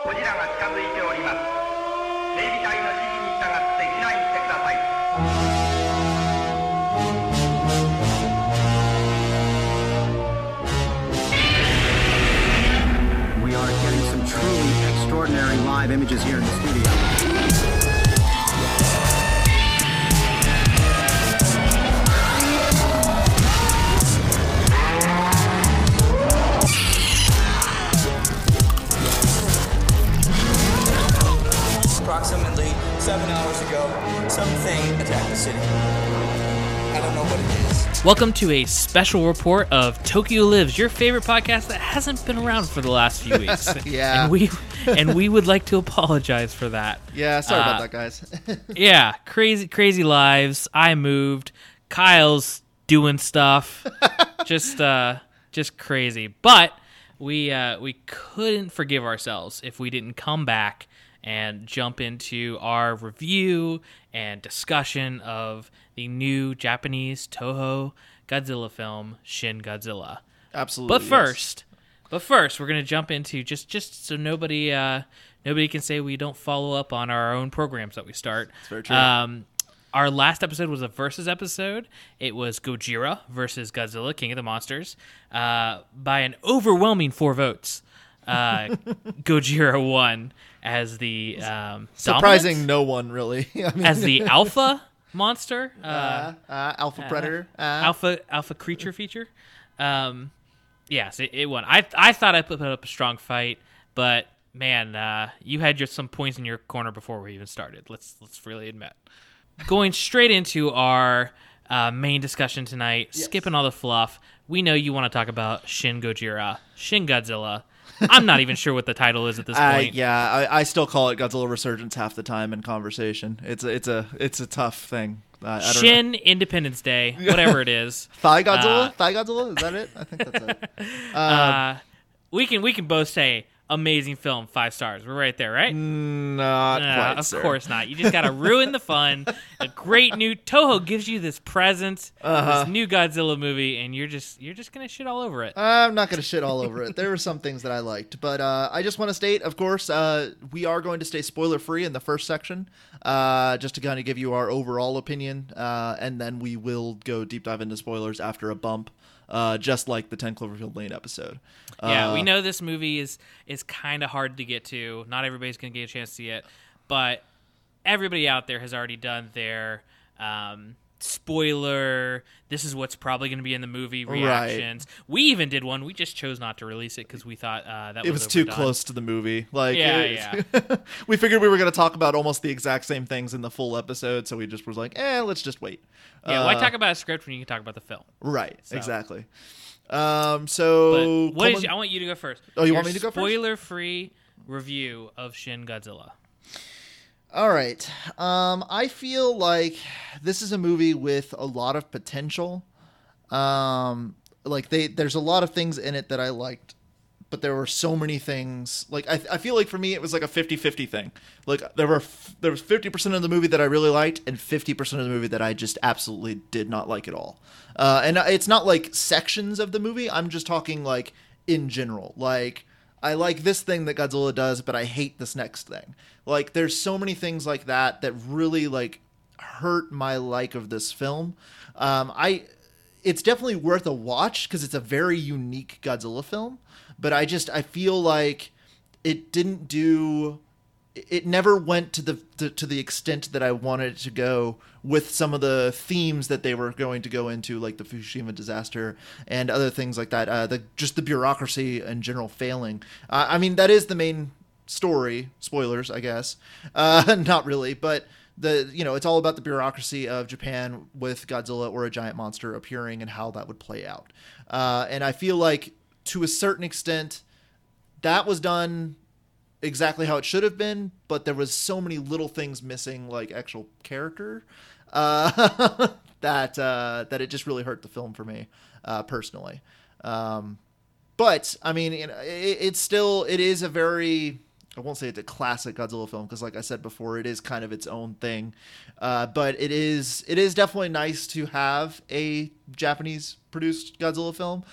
ゴジラが近づいております。警備隊の指示に従って避難してください。 We are getting some truly extraordinary live images here in the studio. Approximately 7 hours ago, something attacked the city. I don't know what it is. Welcome to a special report of Tokyo Lives, your favorite podcast that hasn't been around for the last few weeks. Yeah. And we would like to apologize for that. Yeah, sorry about that, guys. Yeah, crazy lives. I moved. Kyle's doing stuff. just crazy. But we couldn't forgive ourselves if we didn't come back and jump into our review and discussion of the new Japanese Toho Godzilla film, Shin Godzilla. Absolutely. But first, we're gonna jump into just so nobody can say we don't follow up on our own programs that we start. That's very true. Our last episode was a versus episode. It was Gojira versus Godzilla, King of the Monsters, by an overwhelming 4 votes. Gojira won as the Surprising dominant, no one, really. I mean, as the alpha monster, alpha predator. alpha creature feature. Yes, it won. I thought I put up a strong fight, but man, you had some points in your corner before we even started. Let's really admit. Going straight into our main discussion tonight, skipping all the fluff. We know you want to talk about Shin Gojira, Shin Godzilla. I'm not even sure what the title is at this point. I still call it Godzilla Resurgence half the time in conversation. It's a tough thing. I don't Shin know. Independence Day, whatever it is. Thigh Godzilla? Thigh Godzilla? Is that it? I think that's it. We can both say amazing film, 5 stars. We're right there, right? Not quite, of sir. course not. You just got to ruin the fun. A great new Toho gives you this present, this new Godzilla movie, and you're just gonna shit all over it. I'm not going to shit all over it. There were some things that I liked, but I just want to state, of course, we are going to stay spoiler-free in the first section, just to kind of give you our overall opinion, and then we will go deep dive into spoilers after a bump, just like the 10 Cloverfield Lane episode. Yeah, we know this movie is kind of hard to get to. Not everybody's going to get a chance to see it, but everybody out there has already done their spoiler, this is what's probably going to be in the movie reactions. Right. We even did one. We just chose not to release it because we thought that it was too close to the movie. Yeah. We figured we were going to talk about almost the exact same things in the full episode, so we just was like, let's just wait. Yeah, why talk about a script when you can talk about the film? Right, so. Exactly. So I want you to go first. Oh, you want me to go first? Spoiler-free review of Shin Godzilla. All right. I feel like this is a movie with a lot of potential. There's a lot of things in it that I liked, but there were so many things. Like I feel like for me it was like a 50-50 thing. Like there was 50% of the movie that I really liked and 50% of the movie that I just absolutely did not like at all. And it's not like sections of the movie. I'm just talking like in general. Like I like this thing that Godzilla does, but I hate this next thing. Like there's so many things like that really like hurt my like of this film. It's definitely worth a watch because it's a very unique Godzilla film. But I feel like it never went to the extent that I wanted it to go with some of the themes that they were going to go into, like the Fukushima disaster and other things like that. The bureaucracy in general failing. I mean, that is the main story. Spoilers, I guess. Not really, but it's all about the bureaucracy of Japan with Godzilla or a giant monster appearing and how that would play out. And I feel like to a certain extent that was done exactly how it should have been, but there was so many little things missing, like actual character, that it just really hurt the film for me, personally. But I mean, it is a very I won't say it's a classic Godzilla film because, like I said before, it is kind of its own thing. But it is definitely nice to have a Japanese produced Godzilla film.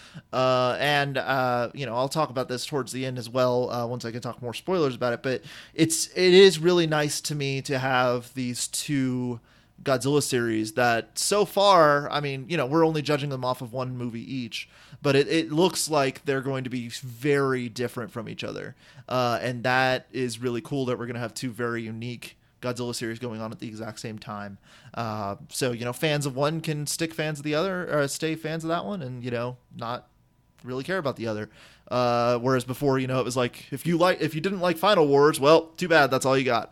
I'll talk about this towards the end as well once I can talk more spoilers about it. But it is really nice to me to have these two Godzilla series that so far, I mean, we're only judging them off of one movie each, but it looks like they're going to be very different from each other. And that is really cool that we're going to have two very unique Godzilla series going on at the exact same time. So, fans of one can stick fans of the other, or stay fans of that one and, not really care about the other. Whereas before, it was like, if you didn't like Final Wars, well, too bad. That's all you got.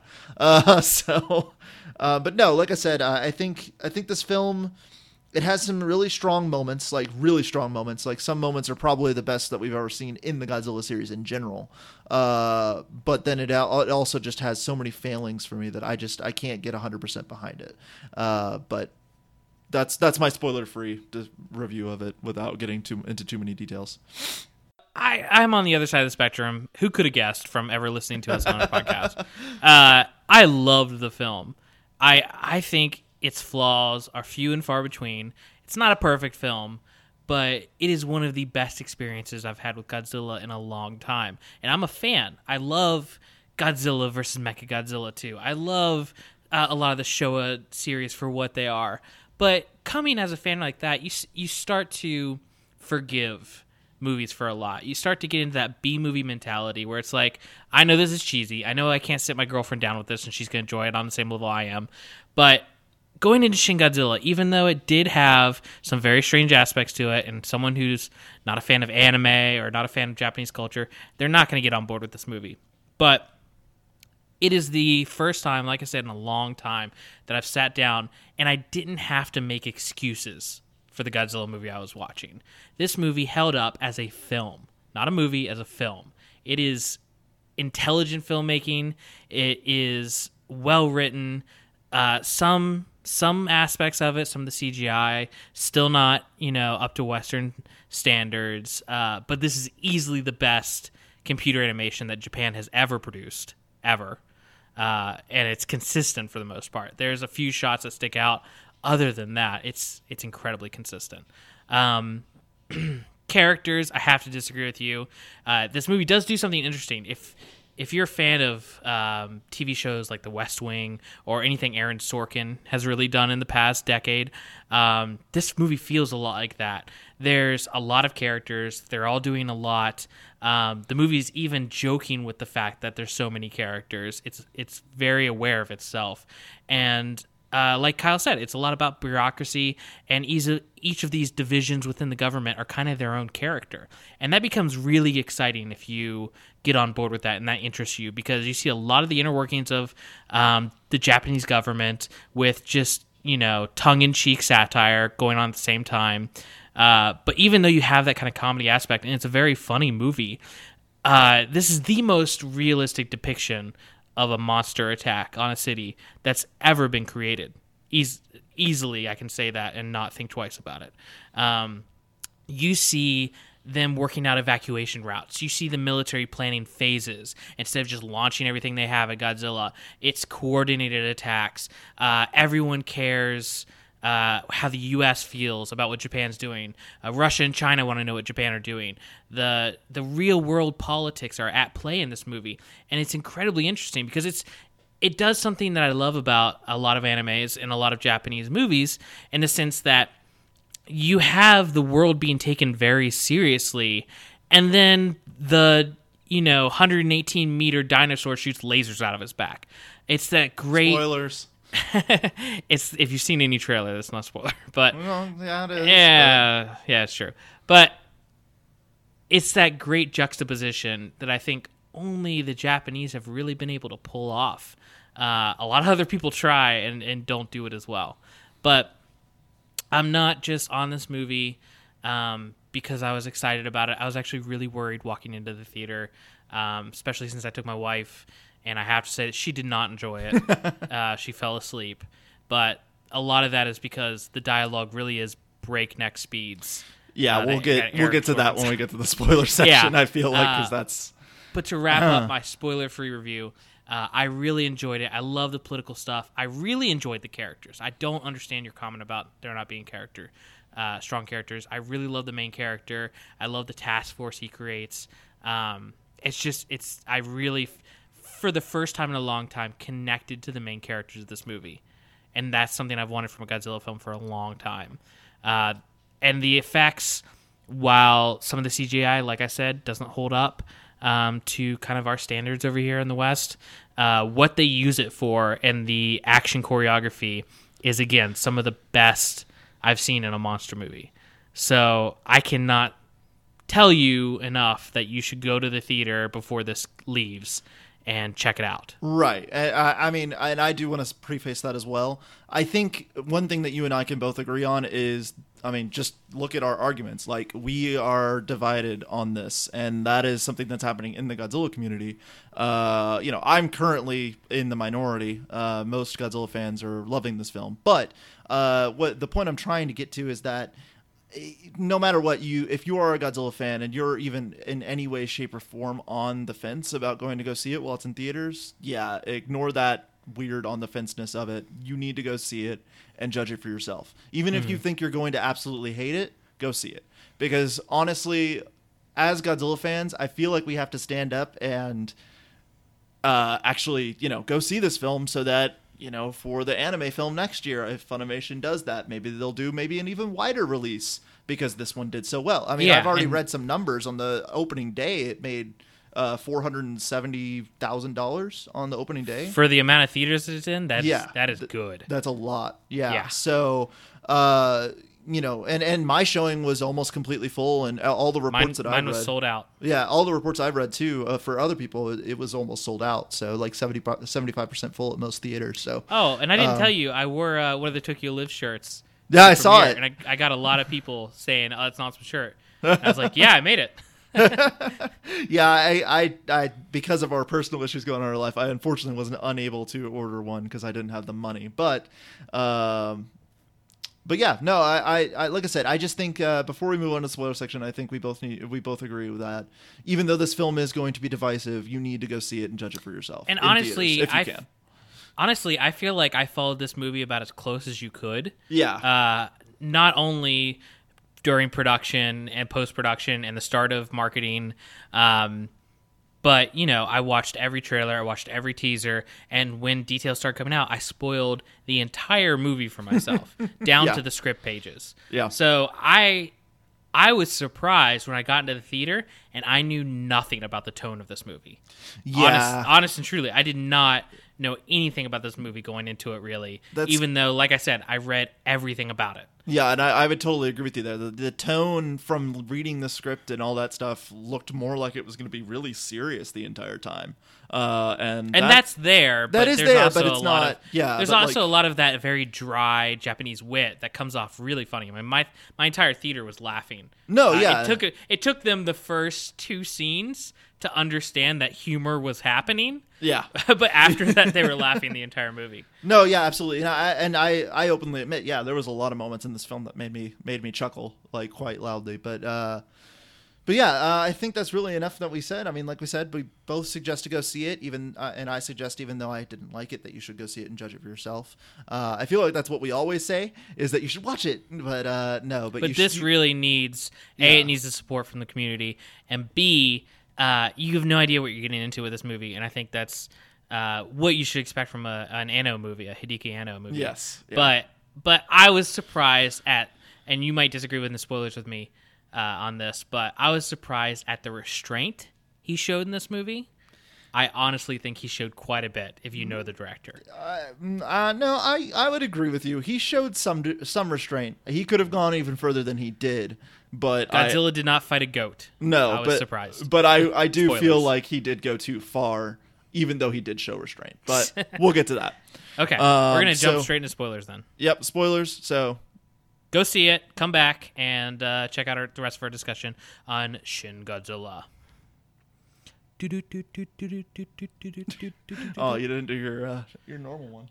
But no, like I said, I think this film, it has some really strong moments, like some moments are probably the best that we've ever seen in the Godzilla series in general. But then it also just has so many failings for me that I can't get 100% behind it. But that's my spoiler-free review of it without getting into too many details. I'm on the other side of the spectrum. Who could have guessed from ever listening to us on our podcast? I loved the film. I think its flaws are few and far between. It's not a perfect film, but it is one of the best experiences I've had with Godzilla in a long time. And I'm a fan. I love Godzilla versus Mechagodzilla 2. I love a lot of the Showa series for what they are. But coming as a fan like that, you start to forgive movies for a lot. You start to get into that B-movie mentality where it's like, I know this is cheesy. I know I can't sit my girlfriend down with this and she's going to enjoy it on the same level I am. But going into Shin Godzilla, even though it did have some very strange aspects to it, and someone who's not a fan of anime or not a fan of Japanese culture, they're not going to get on board with this movie. But it is the first time, like I said, in a long time that I've sat down and I didn't have to make excuses for the Godzilla movie I was watching. This movie held up as a film, not a movie, as a film. It is intelligent filmmaking. It is well written. Some aspects of it, some of the CGI, still not up to Western standards. But this is easily the best computer animation that Japan has ever produced, ever. And it's consistent for the most part. There's a few shots that stick out. Other than that, it's incredibly consistent. Characters, I have to disagree with you. This movie does do something interesting. If you're a fan of TV shows like The West Wing or anything Aaron Sorkin has really done in the past decade, this movie feels a lot like that. There's a lot of characters. They're all doing a lot. The movie's even joking with the fact that there's so many characters. It's very aware of itself. And like Kyle said, it's a lot about bureaucracy, and each of these divisions within the government are kind of their own character. And that becomes really exciting if you get on board with that and that interests you, because you see a lot of the inner workings of the Japanese government with just, tongue-in-cheek satire going on at the same time. But even though you have that kind of comedy aspect, and it's a very funny movie, this is the most realistic depiction of a monster attack on a city that's ever been created. Easily, I can say that and not think twice about it. You see them working out evacuation routes. You see the military planning phases. Instead of just launching everything they have at Godzilla, it's coordinated attacks. Everyone cares how the U.S. feels about what Japan's doing. Russia and China want to know what Japan are doing. The real world politics are at play in this movie, and it's incredibly interesting because it does something that I love about a lot of animes and a lot of Japanese movies, in the sense that you have the world being taken very seriously, and then the 118 meter dinosaur shoots lasers out of his back. It's that great Spoilers. If you've seen any trailer, that's not a spoiler, but Well, yeah, it is. yeah, it's true. But it's that great juxtaposition that I think only the Japanese have really been able to pull off. A lot of other people try and don't do it as well. But I'm not just on this movie because I was excited about it. I was actually really worried walking into the theater, especially since I took my wife. And I have to say that she did not enjoy it. She fell asleep. But a lot of that is because the dialogue really is breakneck speeds. Yeah, we'll get to that when we get to the spoiler section. Yeah. I feel like because that's. But to wrap up my spoiler-free review, I really enjoyed it. I love the political stuff. I really enjoyed the characters. I don't understand your comment about there not being strong characters. I really love the main character. I love the task force he creates. I really, for the first time in a long time, connected to the main characters of this movie. And that's something I've wanted from a Godzilla film for a long time. And the effects, while some of the CGI, like I said, doesn't hold up to kind of our standards over here in the West, what they use it for and the action choreography is, again, some of the best I've seen in a monster movie. So I cannot tell you enough that you should go to the theater before this leaves and check it out. Right. I mean, and I do want to preface that as well. I think one thing that you and I can both agree on is, I mean, just look at our arguments. Like, we are divided on this, and that is something that's happening in the Godzilla community. I'm currently in the minority. Most Godzilla fans are loving this film. But what the point I'm trying to get to is that no matter what, if you are a Godzilla fan and you're even in any way, shape, or form on the fence about going to go see it while it's in theaters, yeah, ignore that weird on the fenceness of it. You need to go see it and judge it for yourself. Even if you think you're going to absolutely hate it, go see it. Because honestly, as Godzilla fans, I feel like we have to stand up and actually, go see this film so that, for the anime film next year, if Funimation does that, maybe they'll do an even wider release because this one did so well. I mean, I've already read some numbers on the opening day. It made $470,000 on the opening day. For the amount of theaters it's in, that is good. That's a lot. Yeah. So, and my showing was almost completely full, and all the reports that I read. Mine was sold out. Yeah, all the reports I've read too, for other people, it was almost sold out. So like 75% full at most theaters. So. Oh, and I didn't tell you, I wore one of the Tokyo Live shirts. Yeah, I saw it. And I got a lot of people saying, "Oh, it's an awesome shirt." And I was like, "Yeah, I made it." Yeah, I because of our personal issues going on in our life, I unfortunately wasn't unable to order one because I didn't have the money. But yeah, no, I like I said, I just think before we move on to the spoiler section, I think we both agree with that. Even though this film is going to be divisive, you need to go see it and judge it for yourself. And honestly, theaters, if you can. Honestly, I feel like I followed this movie about as close as you could. Yeah. Not only during production and post-production and the start of marketing, but, I watched every trailer, I watched every teaser, and when details started coming out, I spoiled the entire movie for myself, down to the script pages. Yeah. So I was surprised when I got into the theater, and I knew nothing about the tone of this movie. Yeah. Honest and truly, I did not know anything about this movie going into it, really. Even though, like I said, I read everything about it. Yeah, and I would totally agree with you there. The tone from reading the script and all that stuff looked more like it was going to be really serious the entire time. And that's there. But that is there's there, also but it's not. There's also a lot of that very dry Japanese wit that comes off really funny. I mean, my entire theater was laughing. No, yeah. It took them the first two scenes to understand that humor was happening. Yeah. But after that, they were laughing the entire movie. No, yeah, absolutely. And I openly admit, yeah, there was a lot of moments in this film that made me chuckle like quite loudly. But yeah, I think that's really enough that we said. I mean, like we said, we both suggest to go see it, and I suggest, even though I didn't like it, that you should go see it and judge it for yourself. I feel like that's what we always say, is that you should watch it, but no. But this really needs, A, it needs the support from the community, and B, you have no idea what you're getting into with this movie, and I think that's what you should expect from an Anno movie, a Hideki Anno movie. Yes. Yeah. But I was surprised at, and you might disagree with the spoilers with me on this, but I was surprised at the restraint he showed in this movie. I honestly think he showed quite a bit, if you know the director. No, I would agree with you. He showed some restraint. He could have gone even further than he did. But Godzilla did not fight a goat. No, I was surprised. But I do feel like he did go too far, even though he did show restraint. But we'll get to that. Okay, we're going to jump straight into spoilers then. Yep, spoilers. So go see it, come back, and check out the rest of our discussion on Shin Godzilla. Oh, you didn't do your normal one.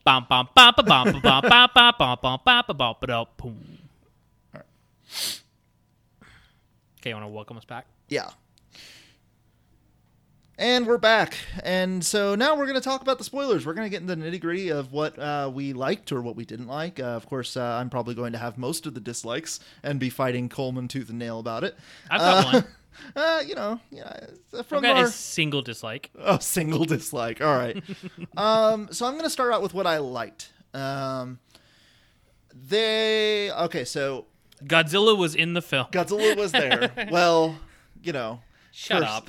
All right. Okay, you want to welcome us back? Yeah. And we're back. And so now we're going to talk about the spoilers. We're going to get into the nitty-gritty of what we liked or what we didn't like. Of course, I'm probably going to have most of the dislikes and be fighting Coleman tooth and nail about it. I've got one. From I've got our a single dislike. single dislike. All right. So I'm going to start out with what I liked. So Godzilla was in the film. Godzilla was there. Well, Shut up.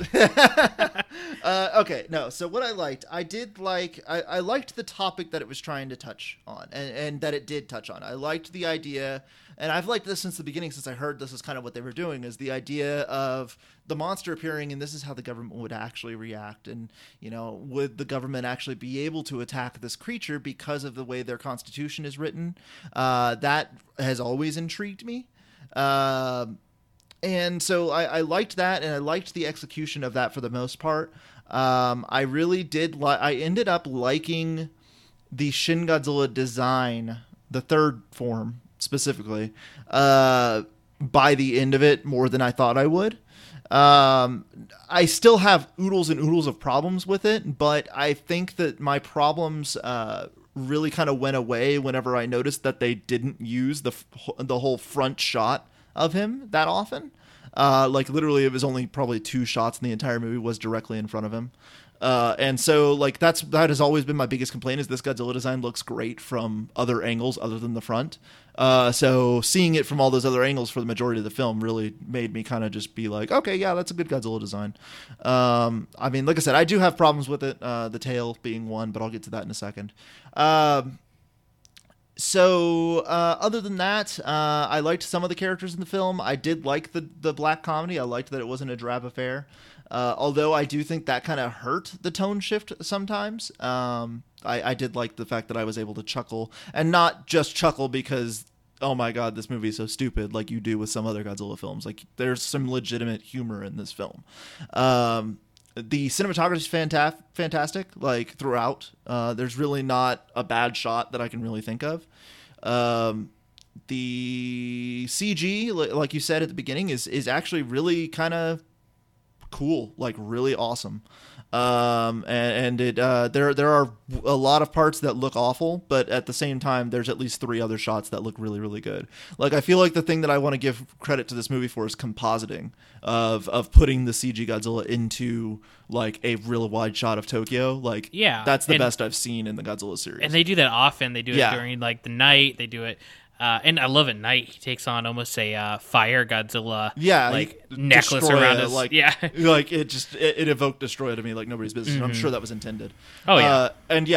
Okay, no. So what I liked, I liked the topic that it was trying to touch on, and that it did touch on. I liked the idea, and I've liked this since the beginning, since I heard this is kind of what they were doing, is the idea of the monster appearing, and this is how the government would actually react, and would the government actually be able to attack this creature because of the way their constitution is written? That has always intrigued me. And so I liked that, and I liked the execution of that for the most part. I really did. I ended up liking the Shin Godzilla design, the third form specifically, by the end of it more than I thought I would. I still have oodles and oodles of problems with it, but I think that my problems really kind of went away whenever I noticed that they didn't use the whole front shot of him that often. Literally it was only probably 2 shots in the entire movie was directly in front of him. And so that has always been my biggest complaint, is this Godzilla design looks great from other angles other than the front. So seeing it from all those other angles for the majority of the film really made me kind of just be like, okay, yeah, that's a good Godzilla design. I mean, like I said, I do have problems with it, the tail being one, but I'll get to that in a second. So, other than that, I liked some of the characters in the film. I did like the black comedy. I liked that it wasn't a drab affair. Although I do think that kind of hurt the tone shift sometimes. I did like the fact that I was able to chuckle, and not just chuckle because, oh my god, this movie is so stupid, like you do with some other Godzilla films. Like, there's some legitimate humor in this film. The cinematography is fantastic, throughout. There's really not a bad shot that I can really think of. The CG, like you said at the beginning, is actually really kind of cool, really awesome. And it there are a lot of parts that look awful, but at the same time, there's at least 3 other shots that look really, really good. I feel like the thing that I want to give credit to this movie for is compositing of putting the CG Godzilla into a real wide shot of Tokyo. That's the best I've seen in the Godzilla series. And they do that often. They do it during the night. They do it. And I love at night. He takes on almost a fire Godzilla, necklace around his. It evoked Destroya to me like nobody's business. Mm-hmm. I'm sure that was intended. Oh yeah,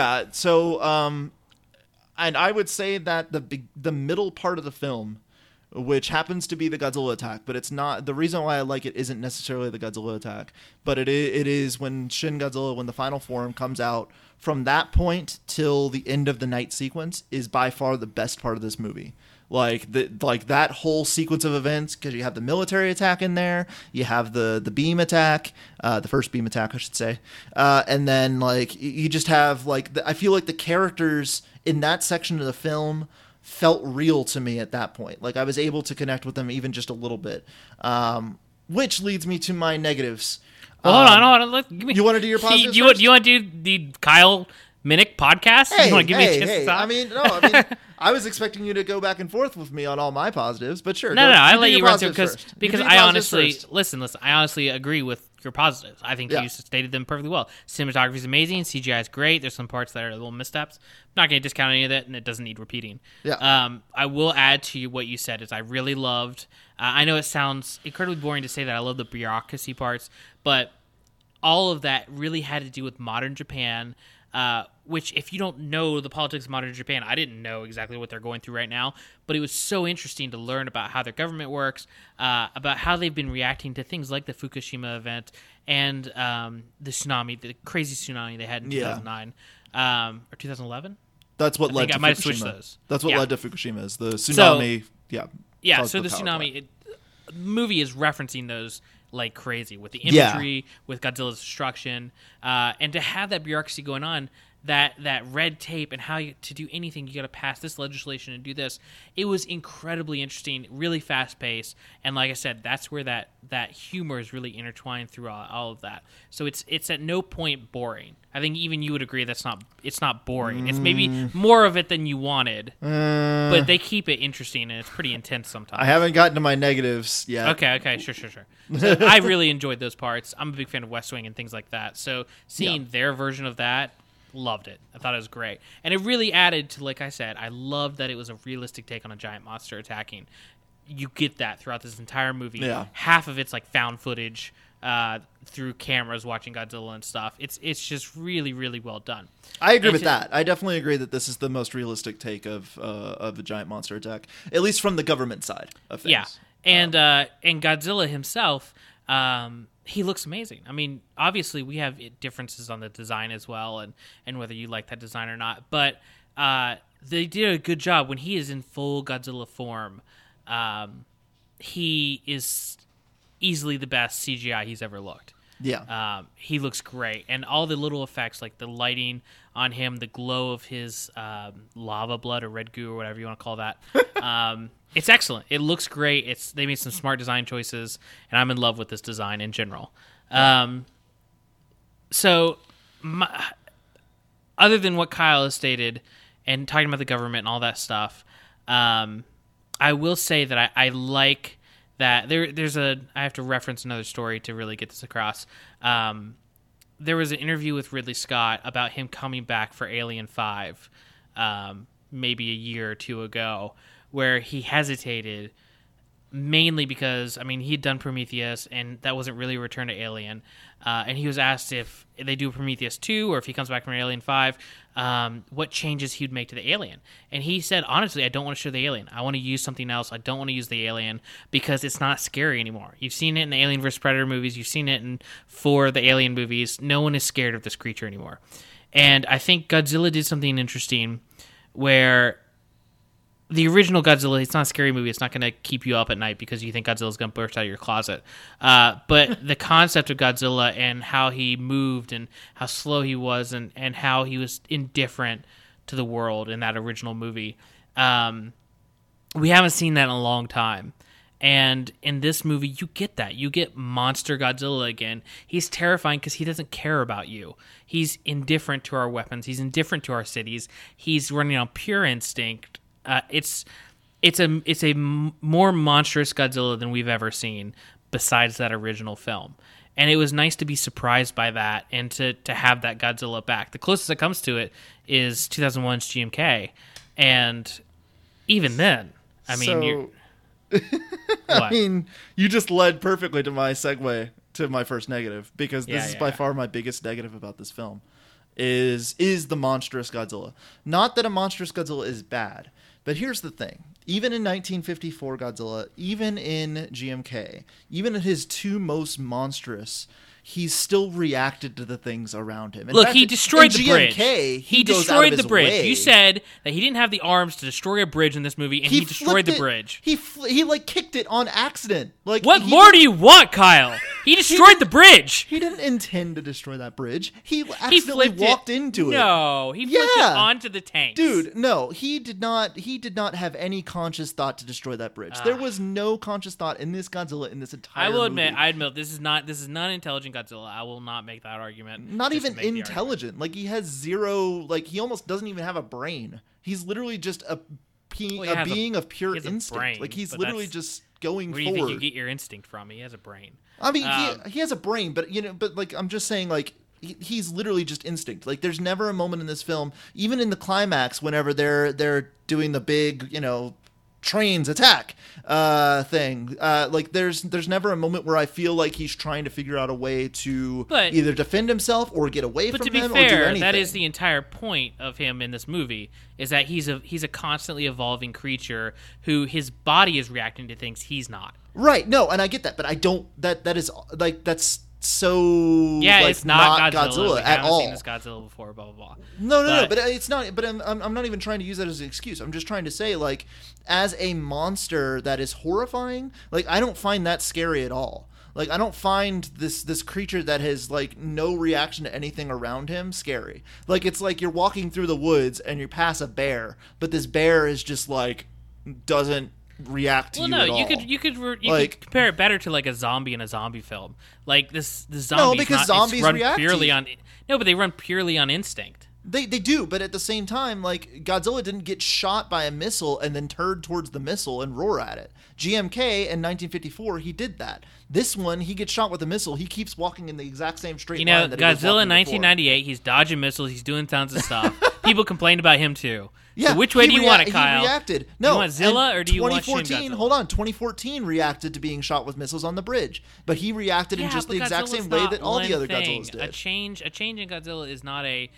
and I would say that the middle part of the film, which happens to be the Godzilla attack, but it's not. The reason why I like it isn't necessarily the Godzilla attack, but it is when Shin Godzilla, when the final form comes out. From that point till the end of the night sequence is by far the best part of this movie. That whole sequence of events, because you have the military attack in there, you have the beam attack, the first beam attack, I should say, and then you just have I feel like the characters in that section of the film felt real to me at that point. I was able to connect with them even just a little bit, which leads me to my negatives. Well, hold on. You want to do your positives? You want to do the Kyle Minnick podcast? You want to give me a chance to talk? I was expecting you to go back and forth with me on all my positives, but sure. No, I let you run through because I honestly listen. I honestly agree with your positives. I think you stated them perfectly well. Cinematography is amazing. CGI is great. There's some parts that are little missteps. I'm not going to discount any of that, and it doesn't need repeating. Yeah. I will add to what you said is I really loved. I know it sounds incredibly boring to say that I love the bureaucracy parts, but all of that really had to do with modern Japan, which if you don't know the politics of modern Japan, I didn't know exactly what they're going through right now, but it was so interesting to learn about how their government works, about how they've been reacting to things like the Fukushima event and the tsunami, the crazy tsunami they had in 2009 or 2011. That's what led to Fukushima. I might have switched those. That's what led to Fukushima is the tsunami. So the tsunami movie is referencing those like crazy with the imagery, with Godzilla's destruction, and to have that bureaucracy going on, that red tape and how to do anything, you got to pass this legislation and do this. It was incredibly interesting, really fast paced, and like I said, that's where that humor is really intertwined through all of that. So it's at no point boring. I think even you would agree it's not boring. It's maybe more of it than you wanted, but they keep it interesting and it's pretty intense sometimes. I haven't gotten to my negatives yet. Okay, sure. So I really enjoyed those parts. I'm a big fan of West Wing and things like that. So seeing their version of that, loved it. I thought it was great. And it really added to, like I said, I loved that it was a realistic take on a giant monster attacking. You get that throughout this entire movie. Yeah. Half of it's like found footage through cameras watching Godzilla and stuff. It's just really, really well done. I agree with that. I definitely agree that this is the most realistic take of a giant monster attack, at least from the government side of things. Yeah. And Godzilla himself, he looks amazing. I mean, obviously we have differences on the design as well, and whether you like that design or not. But they did a good job when he is in full Godzilla form. He is easily the best CGI he's ever looked. Yeah. He looks great, and all the little effects, like the lighting on him, the glow of his lava blood or red goo or whatever you want to call that. It's excellent. It looks great. They made some smart design choices, and I'm in love with this design in general. Other than what Kyle has stated and talking about the government and all that stuff, I will say that I like that I have to reference another story to really get this across. There was an interview with Ridley Scott about him coming back for Alien 5, maybe a year or two ago, where he hesitated mainly because, I mean, he'd done Prometheus, and that wasn't really a return to Alien. And he was asked if they do Prometheus 2 or if he comes back from Alien 5, what changes he would make to the Alien. And he said, honestly, I don't want to show the Alien. I want to use something else. I don't want to use the Alien because it's not scary anymore. You've seen it in the Alien vs. Predator movies. You've seen it in 4 of the Alien movies. No one is scared of this creature anymore. And I think Godzilla did something interesting where the original Godzilla, it's not a scary movie. It's not going to keep you up at night because you think Godzilla's going to burst out of your closet. But the concept of Godzilla and how he moved and how slow he was and how he was indifferent to the world in that original movie, we haven't seen that in a long time. And in this movie, you get that. You get monster Godzilla again. He's terrifying because he doesn't care about you. He's indifferent to our weapons. He's indifferent to our cities. He's running on pure instinct. It's a more monstrous Godzilla than we've ever seen besides that original film. And it was nice to be surprised by that and to have that Godzilla back. The closest it comes to it is 2001's GMK. And even then, I mean, I mean, you just led perfectly to my segue to my first negative, because this is by far my biggest negative about this film is the monstrous Godzilla. Not that a monstrous Godzilla is bad, but here's the thing. Even in 1954 Godzilla, even in GMK, even at his 2 most monstrous, he's still reacted to the things around him. In Look, fact, he destroyed the GMK, bridge. He goes destroyed out of the his bridge. way. You said that he didn't have the arms to destroy a bridge in this movie, and he destroyed the bridge. He like kicked it on accident. Like, what more do you want, Kyle? He destroyed the bridge. He didn't intend to destroy that bridge. He accidentally walked into it. No, he flipped it onto the tanks. Dude, no, he did not have any conscious thought to destroy that bridge. There was no conscious thought in this Godzilla in this entire movie. I admit this is not intelligent Godzilla. I will not make that argument. Not even intelligent. Like, he has zero, like, he almost doesn't even have a brain. He's literally just a being of pure instinct. Brain, like, he's literally just going forward. Where do you think you get your instinct from? He has a brain. I mean, he has a brain, but like, I'm just saying, like, he's literally just instinct. Like, there's never a moment in this film, even in the climax, whenever they're doing the big, trains attack thing. Like, there's never a moment where I feel like he's trying to figure out a way to either defend himself or get away from him. But to be or do fair, anything. that is the entire point of him in this movie, is that he's a constantly evolving creature who his body is reacting to things he's not. Right. No, and I get that, but I don't. That is like, that's so. Yeah, like, it's not Godzilla we at all. Seen this Godzilla before, blah blah blah. No, but it's not. But I'm not even trying to use that as an excuse. I'm just trying to say, like, as a monster that is horrifying, like, I don't find that scary at all. Like, I don't find this creature that has like no reaction to anything around him scary. Like, it's like you're walking through the woods and you pass a bear, but this bear is just like doesn't react to you at all. You could compare it better to like a zombie in a zombie film. Like the zombies. No, because zombies run react purely to you. on. No, but they run purely on instinct. They do, but at the same time, like, Godzilla didn't get shot by a missile and then turn towards the missile and roar at it. GMK in 1954, he did that. This one, he gets shot with a missile. He keeps walking in the exact same straight line that he was Godzilla in walking before. 1998, he's dodging missiles, he's doing tons of stuff. People complained about him too. Yeah, So which way do you want it, Kyle? He reacted. No, you want Zilla and or do you want Shin 2014? Godzilla? Hold on, 2014 reacted to being shot with missiles on the bridge, but he reacted in just but the exact Godzilla's same way not that all the one other thing. Godzillas did. A change in Godzilla is not a.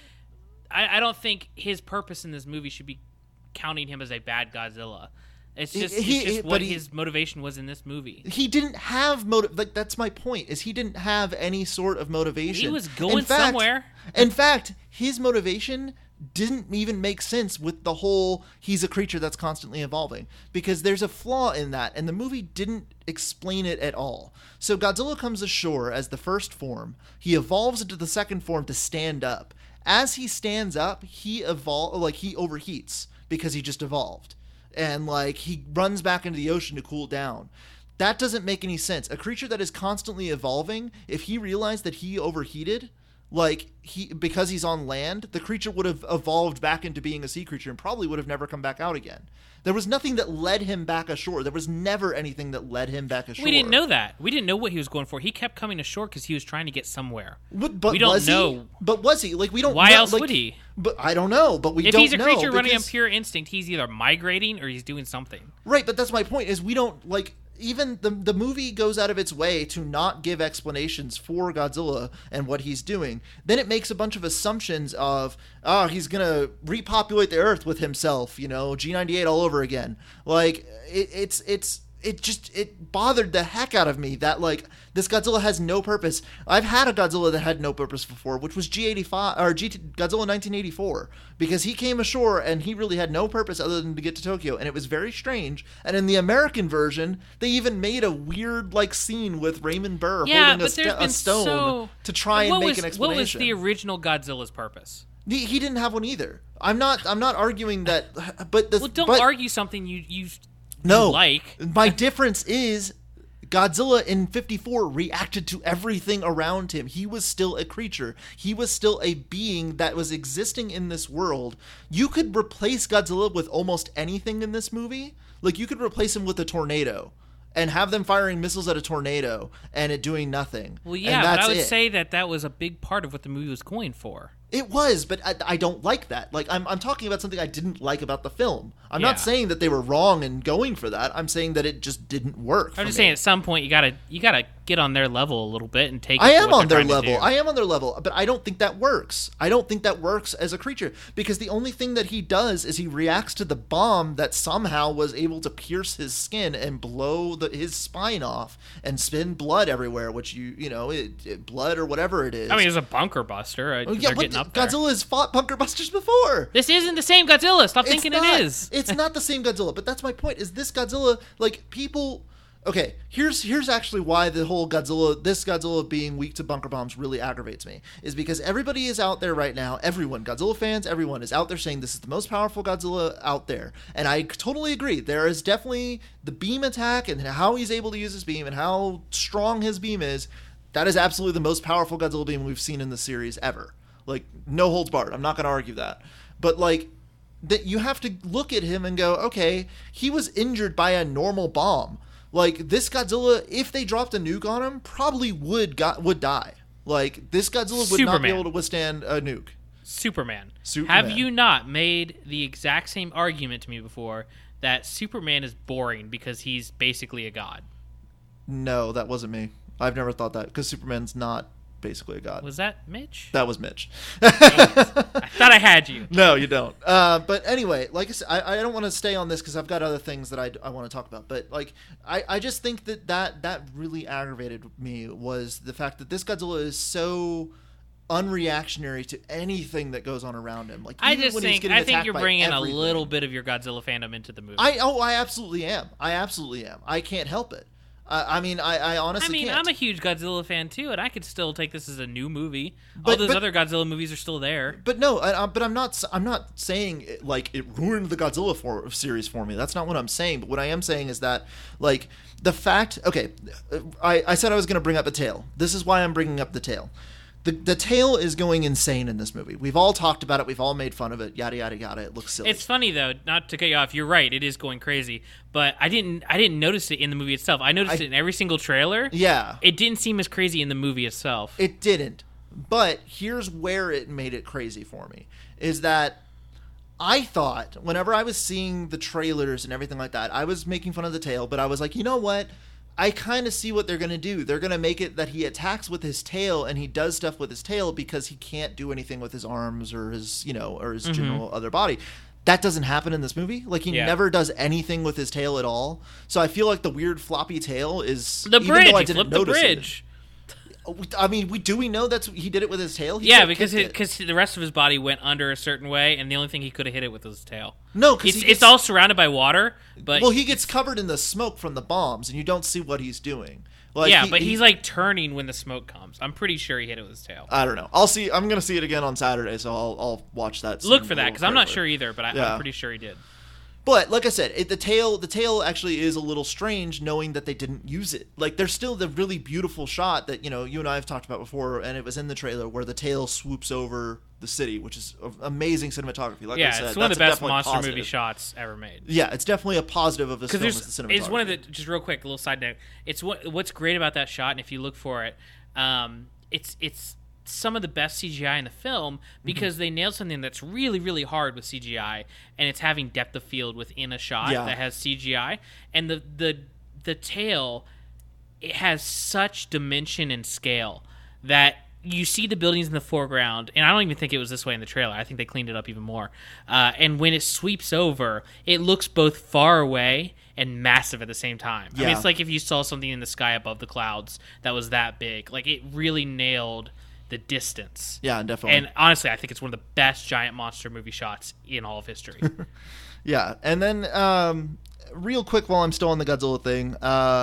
I don't think his purpose in this movie should be counting him as a bad Godzilla. It's just what his motivation was in this movie. He didn't have motive. Like, that's my point. Is he didn't have any sort of motivation. He was going somewhere. In fact, his motivation didn't even make sense with the whole he's a creature that's constantly evolving, because there's a flaw in that, and the movie didn't explain it at all. So Godzilla comes ashore as the first form. He evolves into the second form to stand up. As he stands up, he overheats because he just evolved. And like he runs back into the ocean to cool down. That doesn't make any sense. A creature that is constantly evolving, if he realized that he overheated, because he's on land, the creature would have evolved back into being a sea creature and probably would have never come back out again. There was nothing that led him back ashore. There was never anything that led him back ashore. We didn't know that. We didn't know what he was going for. He kept coming ashore because he was trying to get somewhere. But we don't was know. He? But was he? Like, we don't. Why know, else like, would he? But I don't know. But we if don't know. If he's a creature running on because- pure instinct, he's either migrating or he's doing something. Right, but that's my point. Is we don't like. Even the movie goes out of its way to not give explanations for Godzilla and what he's doing. Then it makes a bunch of assumptions of, he's going to repopulate the Earth with himself, G98 all over again. Like, it bothered the heck out of me that, like, this Godzilla has no purpose. I've had a Godzilla that had no purpose before, which was Godzilla 1984, because he came ashore and he really had no purpose other than to get to Tokyo, and it was very strange. And in the American version, they even made a weird, like, scene with Raymond Burr holding a stone to try and make an explanation. What was the original Godzilla's purpose? He didn't have one either. I'm not arguing that, but don't argue something you no, like. My difference is Godzilla in 54 reacted to everything around him. He was still a creature. He was still a being that was existing in this world. You could replace Godzilla with almost anything in this movie. Like, you could replace him with a tornado and have them firing missiles at a tornado and it doing nothing. Well, yeah, but I would say that was a big part of what the movie was going for. It was, but I don't like that. Like, I'm talking about something I didn't like about the film. I'm not saying that they were wrong in going for that. I'm saying that it just didn't work. I'm just saying at some point you gotta get on their level a little bit and take. I am on their level. I am on their level, but I don't think that works. I don't think that works as a creature, because the only thing that he does is he reacts to the bomb that somehow was able to pierce his skin and blow his spine off and spin blood everywhere, which blood or whatever it is. I mean, it's a bunker buster. Godzilla has fought bunker busters before. This isn't the same Godzilla. Stop thinking it is. It's not the same Godzilla, but that's my point. Is this Godzilla, like, people... Okay, here's actually why this Godzilla being weak to bunker bombs really aggravates me. Is because everybody is out there right now, everyone, Godzilla fans, everyone is out there saying this is the most powerful Godzilla out there. And I totally agree. There is definitely the beam attack and how he's able to use his beam and how strong his beam is. That is absolutely the most powerful Godzilla beam we've seen in the series ever. Like, no holds barred. I'm not going to argue that. But, like, that you have to look at him and go, okay, he was injured by a normal bomb. Like, this Godzilla, if they dropped a nuke on him, probably would die. Like, this Godzilla would not be able to withstand a nuke. Superman. Have you not made the exact same argument to me before that Superman is boring because he's basically a god? No, that wasn't me. I've never thought that, because Superman's not basically a god. Was that Mitch? That was Mitch. I thought I had you. No, you don't. But anyway, like I said, I don't want to stay on this because I've got other things that I want to talk about. But like, I just think that really aggravated me, was the fact that this Godzilla is so unreactionary to anything that goes on around him. Like, I think you're bringing a little bit of your Godzilla fandom into the movie. I absolutely am. I can't help it. I honestly can't. I'm a huge Godzilla fan too, and I could still take this as a new movie. But- All those but- other Godzilla movies are still there. But no, but I'm not saying like it ruined the Godzilla series for me. That's not what I'm saying. But what I am saying is that like the fact. Okay, I said I was going to bring up the tail. This is why I'm bringing up the tail. The tail is going insane in this movie. We've all talked about it. We've all made fun of it. Yada yada yada. It looks silly. It's funny though, not to cut you off. You're right; it is going crazy. But I didn't notice it in the movie itself. I noticed it in every single trailer. Yeah. It didn't seem as crazy in the movie itself. It didn't. But here's where it made it crazy for me. Is that I thought whenever I was seeing the trailers and everything like that, I was making fun of the tail, but I was like, you know what? I kind of see what they're going to do. They're going to make it that he attacks with his tail and he does stuff with his tail because he can't do anything with his arms or his, or his general other body. That doesn't happen in this movie. Like, he never does anything with his tail at all. So I feel like the weird floppy tail is... The even bridge! though I He didn't flipped the notice it. bridge. I mean, do we know he did it with his tail? He Yeah, said because kicked it. the rest of his body went under a certain way, and the only thing he could have hit it with was his tail. No, because it's all surrounded by water. But Well, he gets covered in the smoke from the bombs, and you don't see what he's doing. Like, yeah, but he's like turning when the smoke comes. I'm pretty sure he hit it with his tail. I don't know. I'll see. I'm gonna see it again on Saturday, so I'll watch that. Look scene for a that little because I'm not carefully. sure either, but Yeah. I'm pretty sure he did. But like I said, the tail actually is a little strange, knowing that they didn't use it. Like, there's still the really beautiful shot that you and I have talked about before, and it was in the trailer where the tail swoops over the city, which is amazing cinematography. Like I Yeah, said, it's one of the that's best definitely monster positive. movie shots ever made. Yeah, it's definitely a positive of this film. Because Is the it's one of the cinematography. just real quick, a little side note. It's what's great about that shot, and if you look for it, it's some of the best CGI in the film because they nailed something that's really, really hard with CGI, and it's having depth of field within a shot Yeah. that has CGI. And the tail, it has such dimension and scale that you see the buildings in the foreground, and I don't even think it was this way in the trailer. I think they cleaned it up even more. And when it sweeps over, it looks both far away and massive at the same time. I mean, Yeah. it's like if you saw something in the sky above the clouds that was that big. Like, it really nailed the distance. Yeah, definitely. And honestly, I think it's one of the best giant monster movie shots in all of history. Yeah, and then real quick while I'm still on the Godzilla thing,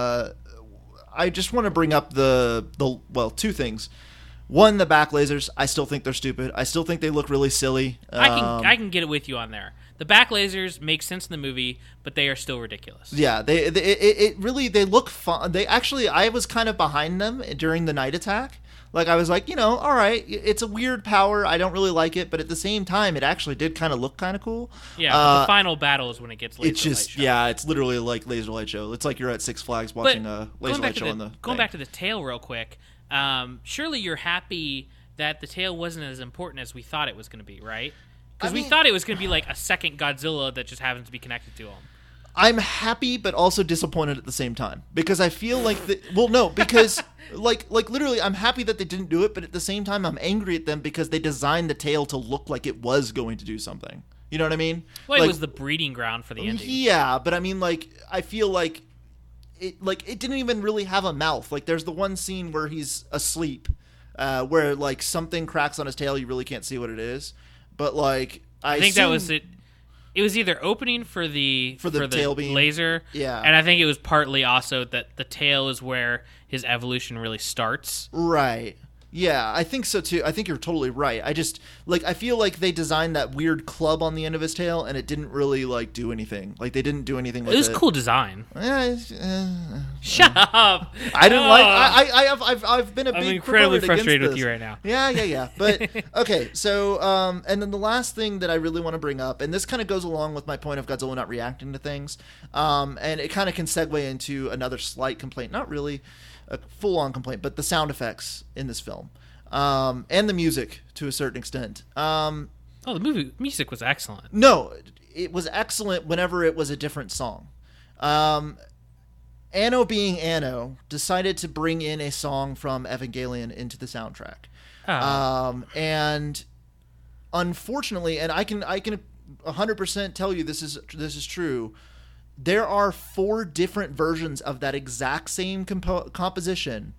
I just want to bring up the two things. One, the back lasers. I still think they're stupid. I still think they look really silly. I can get it with you on there. The back lasers make sense in the movie, but they are still ridiculous. Yeah, they really look fun. I was kind of behind them during the night attack. Like, I was like, all right, it's a weird power. I don't really like it, but at the same time, it actually did kind of look kind of cool. Yeah, but the final battle is when it gets laser It's just, light show. yeah, it's literally like laser light show. It's like you're at Six Flags watching a laser light show on the going thing. back to the tail real quick. Surely you're happy that the tail wasn't as important as we thought it was going to be, right? Because we thought it was going to be like a second Godzilla that just happens to be connected to him. I'm happy, but also disappointed at the same time because I feel like because like literally, I'm happy that they didn't do it, but at the same time, I'm angry at them because they designed the tail to look like it was going to do something. You know what I mean? Well, like, it was the breeding ground for the ending. Yeah, but I mean, like, I feel like it didn't even really have a mouth. Like, there's the one scene where he's asleep, where like something cracks on his tail. You really can't see what it is, but like I think that was it. It was either opening for the tail beam. laser, Yeah. and I think it was partly also that the tail is where his evolution really starts. Right. Yeah, I think so too. I think you're totally right. I just I feel like they designed that weird club on the end of his tail, and it didn't really do anything. Like, they didn't do anything with it. It was cool design. Shut up! I didn't I've been a big I'm incredibly proponent frustrated against with you this. right now. Yeah. But okay, so and then the last thing that I really want to bring up, and this kind of goes along with my point of Godzilla not reacting to things, and it kind of can segue into another slight complaint. Not really a full-on complaint, but the sound effects in this film, and the music to a certain extent. Oh, the music was excellent. No, it was excellent whenever it was a different song. Anno being Anno decided to bring in a song from Evangelion into the soundtrack. Oh. And unfortunately, and I can 100% tell you this is true. There are 4 different versions of that exact same composition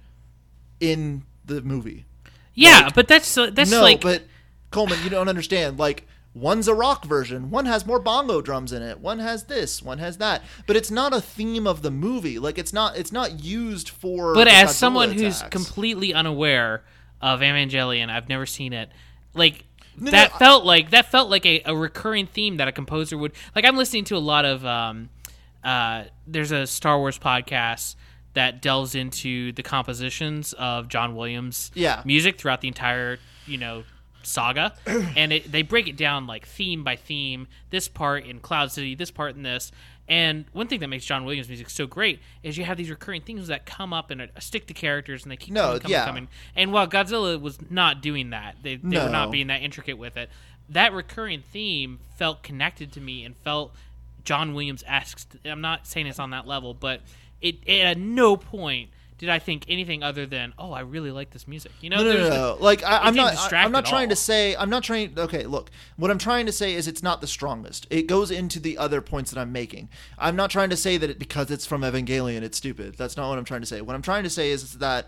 in the movie. Yeah, but that's No, like but Coleman, you don't understand. Like, One's a rock version. One has more bongo drums in it. One has this. One has that. But it's not a theme of the movie. Like it's not used for. But the as Godzilla someone who's attacks. completely unaware of Evangelion, I've never seen it. Like No, that no, felt like a recurring theme that a composer would like. I'm listening to a lot of there's a Star Wars podcast that delves into the compositions of John Williams' music throughout the entire saga, and they break it down like theme by theme. This part in Cloud City, this part in this. And one thing that makes John Williams' music so great is you have these recurring themes that come up and stick to characters, and they keep coming. And while Godzilla was not doing that, they were not being that intricate with it. That recurring theme felt connected to me and felt John Williams-esque. I'm not saying it's on that level, but it at no point did I think anything other than, oh, I really like this music. No. Like I'm not trying all. to say. I'm not trying. Okay, look. What I'm trying to say is it's not the strongest. It goes into the other points that I'm making. I'm not trying to say that because it's from Evangelion, it's stupid. That's not what I'm trying to say. What I'm trying to say is that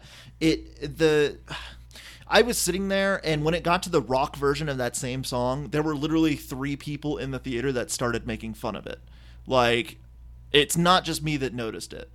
I was sitting there, and when it got to the rock version of that same song, there were literally 3 people in the theater that started making fun of it. Like, it's not just me that noticed it.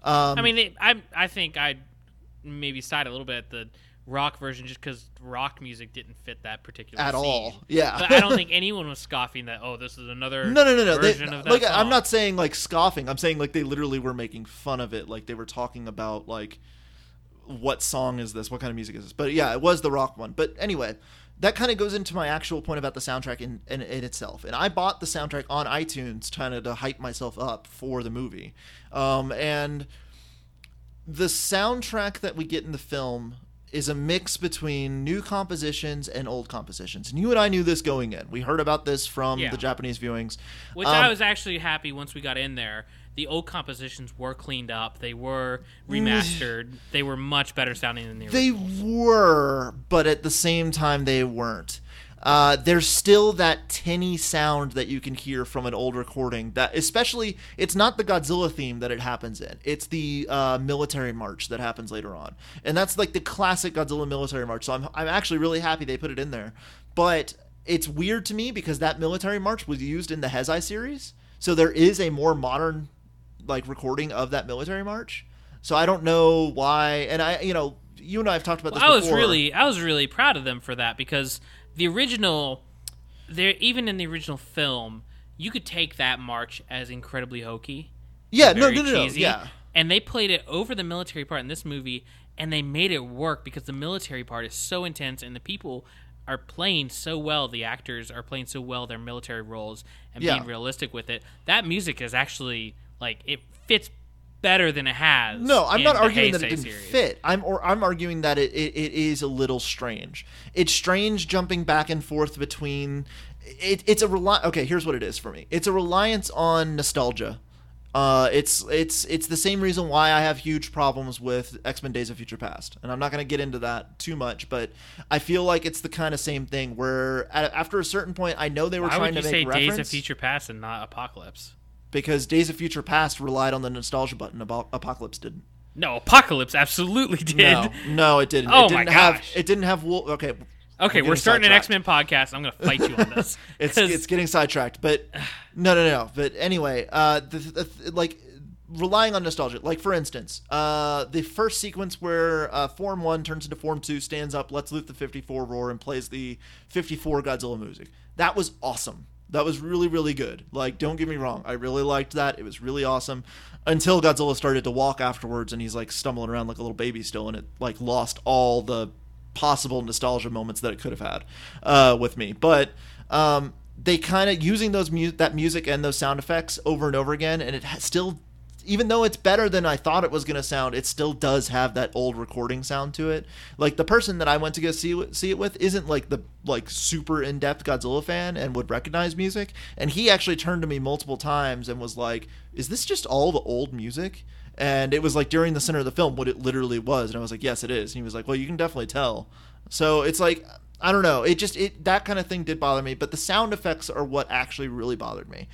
I think I'd maybe side a little bit at the rock version just because rock music didn't fit that particular at scene. all. Yeah, but I don't think anyone was scoffing that. Oh, this is another no. version of that like song. I'm not saying like scoffing. I'm saying like they literally were making fun of it. Like they were talking about like what song is this? What kind of music is this? But yeah, it was the rock one. But anyway. That kind of goes into my actual point about the soundtrack in itself. And I bought the soundtrack on iTunes kind of to hype myself up for the movie. And the soundtrack that we get in the film is a mix between new compositions and old compositions. And you and I knew this going in. We heard about this from the Japanese viewings. Which I was actually happy once we got in there. The old compositions were cleaned up. They were remastered. They were much better sounding than the originals. They were, but at the same time, they weren't. There's still that tinny sound that you can hear from an old recording. That especially, it's not the Godzilla theme that it happens in. It's the military march that happens later on, and that's like the classic Godzilla military march. So I'm actually really happy they put it in there. But it's weird to me because that military march was used in the Heisei series, so there is a more modern like recording of that military march. So I don't know why. And you and I have talked about this before. I was really proud of them for that because the original, even in the original film, you could take that march as incredibly hokey. Yeah, cheesy, yeah. And they played it over the military part in this movie, and they made it work because the military part is so intense, and the people are playing so well. The actors are playing so well their military roles and being realistic with it. That music is actually like it fits better than it has. No, I'm not arguing that it didn't series. fit. I'm arguing that it is a little strange. It's strange jumping back and forth between. It's a Okay, here's what it is for me. It's a reliance on nostalgia. It's the same reason why I have huge problems with X-Men: Days of Future Past, and I'm not going to get into that too much, but I feel like it's the kind of same thing where after a certain point, I know they were trying to make reference. Why would you say Days of Future Past and not Apocalypse? Because Days of Future Past relied on the nostalgia button. Apocalypse didn't. No, Apocalypse absolutely did. No, it didn't. Oh, my gosh. It didn't have... Okay, we're starting an X-Men podcast. I'm going to fight you on this. It's getting sidetracked, but... No. But anyway, like, relying on nostalgia. Like, for instance, the first sequence where Form 1 turns into Form 2, stands up, lets loose the 54 roar, and plays the 54 Godzilla music. That was awesome. That was really, really good. Like, don't get me wrong. I really liked that. It was really awesome. Until Godzilla started to walk afterwards, and he's, like, stumbling around like a little baby still, and it, like, lost all the possible nostalgia moments that it could have had with me. But they kind of, using that music and those sound effects over and over again, and it still... Even though it's better than I thought it was going to sound, it still does have that old recording sound to it. Like, the person that I went to go see it with isn't like the super in-depth Godzilla fan and would recognize music. And he actually turned to me multiple times and was like, is this just all the old music? And it was like during the center of the film what it literally was. And I was like, yes, it is. And he was like, well, you can definitely tell. So it's like, I don't know. That kind of thing did bother me. But the sound effects are what actually really bothered me.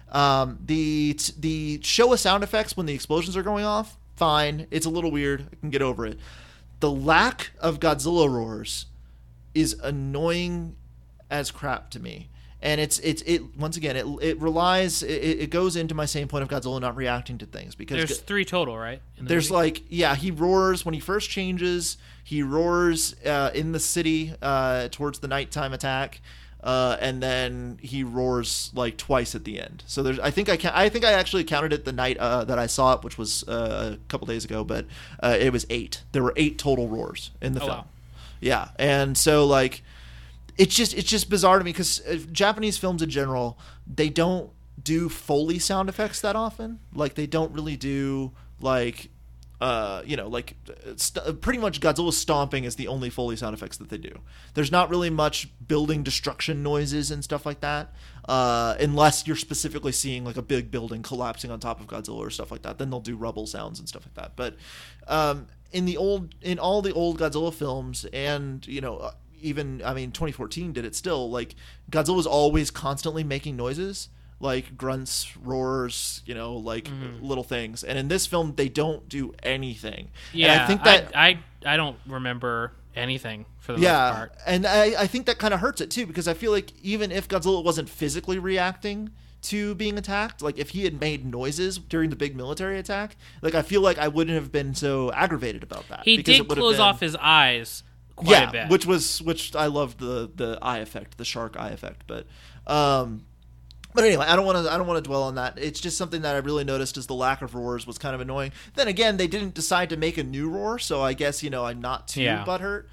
The Showa sound effects when the explosions are going off, fine. It's a little weird. I can get over it. The lack of Godzilla roars is annoying as crap to me. And it once again it relies it goes into my same point of Godzilla not reacting to things because There's 3 total, right? In the there's movie? he roars when he first changes. He roars in the city towards the nighttime attack. And then he roars like twice at the end. So I think I actually counted it the night that I saw it, which was a couple days ago, but it was 8. There were 8 total roars in the film. Wow. Yeah, and so like it's just bizarre to me because Japanese films in general, they don't do Foley sound effects that often. Like they don't really do like pretty much Godzilla stomping is the only Foley sound effects that they do. There's not really much building destruction noises and stuff like that, unless you're specifically seeing like a big building collapsing on top of Godzilla or stuff like that. Then they'll do rubble sounds and stuff like that. But in all the old Godzilla films, and even 2014 did it still. Like Godzilla's always constantly making noises. Like grunts, roars, little things. And in this film, they don't do anything. Yeah, and I think that I don't remember anything for the most part. And I think that kind of hurts it too, because I feel like even if Godzilla wasn't physically reacting to being attacked, like if he had made noises during the big military attack, like I feel like I wouldn't have been so aggravated about that. He because did close off his eyes quite a bit. which I loved the eye effect, the shark eye effect, But anyway, I don't want to dwell on that. It's just something that I really noticed is the lack of roars was kind of annoying. Then again, they didn't decide to make a new roar, so I guess I'm not too butthurt.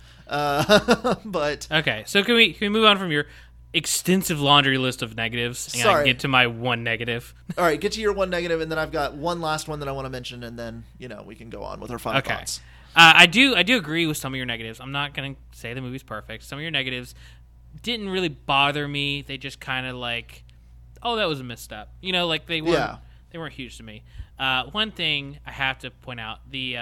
But okay, so can we move on from your extensive laundry list of negatives and I can get to my one negative? All right, get to your one negative, and then I've got one last one that I want to mention, and then we can go on with our final thoughts. I do agree with some of your negatives. I'm not going to say the movie's perfect. Some of your negatives didn't really bother me. They just kind of like, oh, that was a misstep. Like they weren't huge to me. One thing I have to point out,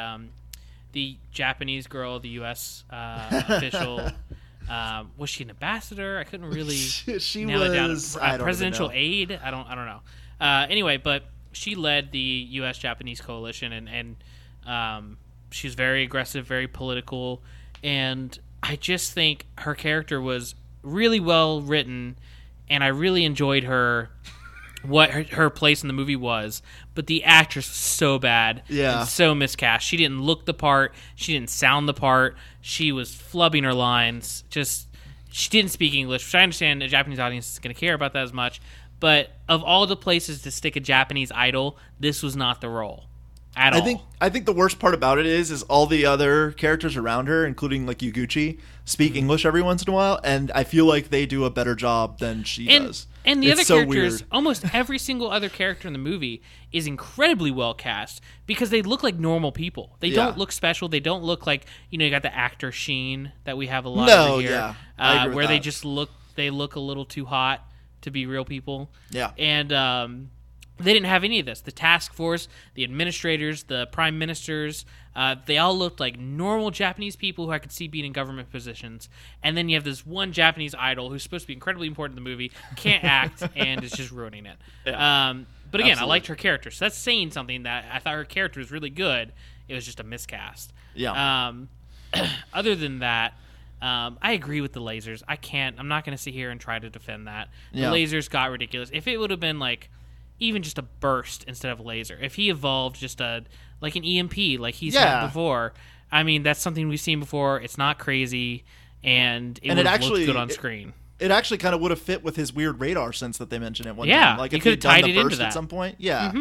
the Japanese girl, the U.S. Official, was she an ambassador? I couldn't really she nail it down. I don't Presidential know. aide? I don't know. Anyway, but she led the U.S.-Japanese coalition, and she was very aggressive, very political, and I just think her character was really well written, and I really enjoyed what her place in the movie was, but the actress was so bad and so miscast. She didn't look the part. She didn't sound the part. She was flubbing her lines. She didn't speak English, which I understand a Japanese audience is going to care about that as much, but of all the places to stick a Japanese idol, this was not the role at all. I think the worst part about it is all the other characters around her, including like Yuguchi, speak English every once in a while, and I feel like they do a better job than she does. And the It's other so characters, weird. almost every single other character in the movie is incredibly well cast because they look like normal people. They don't look special. They don't look like, you got the actor sheen that we have a lot over here. I agree with where they that. just look a little too hot to be real people. Yeah. And they didn't have any of this. The task force, the administrators, the prime ministers, they all looked like normal Japanese people who I could see being in government positions. And then you have this one Japanese idol who's supposed to be incredibly important in the movie, can't act, and is just ruining it. Yeah. But again, Absolutely. I liked her character. So that's saying something, that I thought her character was really good. It was just a miscast. Yeah. Other than that, I agree with the lasers. I'm not going to sit here and try to defend that. The Yeah. lasers got ridiculous. If it would have been like even just a burst instead of a laser, if he evolved just like an EMP like he's had before, I mean, that's something we've seen before. It's not crazy, and it would have looked good on screen. It actually kind of would have fit with his weird radar sense that they mentioned at one Yeah, time. Like you if could he'd have tied done it the into burst that. at some point. Yeah.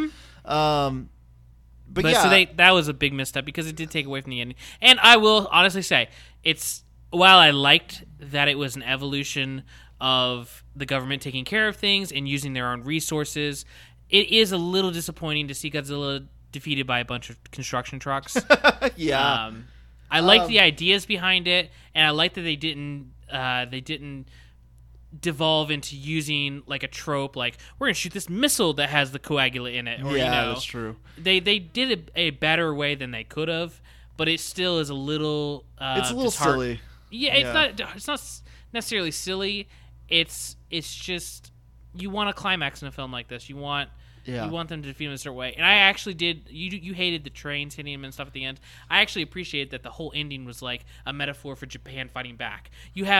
But But yeah. so that was a big misstep because it did take away from the ending. And I will honestly say, while I liked that it was an evolution of the government taking care of things and using their own resources, it is a little disappointing to see Godzilla defeated by a bunch of construction trucks. yeah. I like the ideas behind it, and I like that they didn't devolve into using like a trope, like we're gonna shoot this missile that has the coagulate in it. Or, that's true. They did it a better way than they could have, but it still is a little. It's a little silly. Yeah, it's not necessarily silly. It's just you want a climax in a film like this. You want them to defeat him in a certain way. And I actually did. You hated the trains hitting him and stuff at the end. I actually appreciated that the whole ending was like a metaphor for Japan fighting back. You have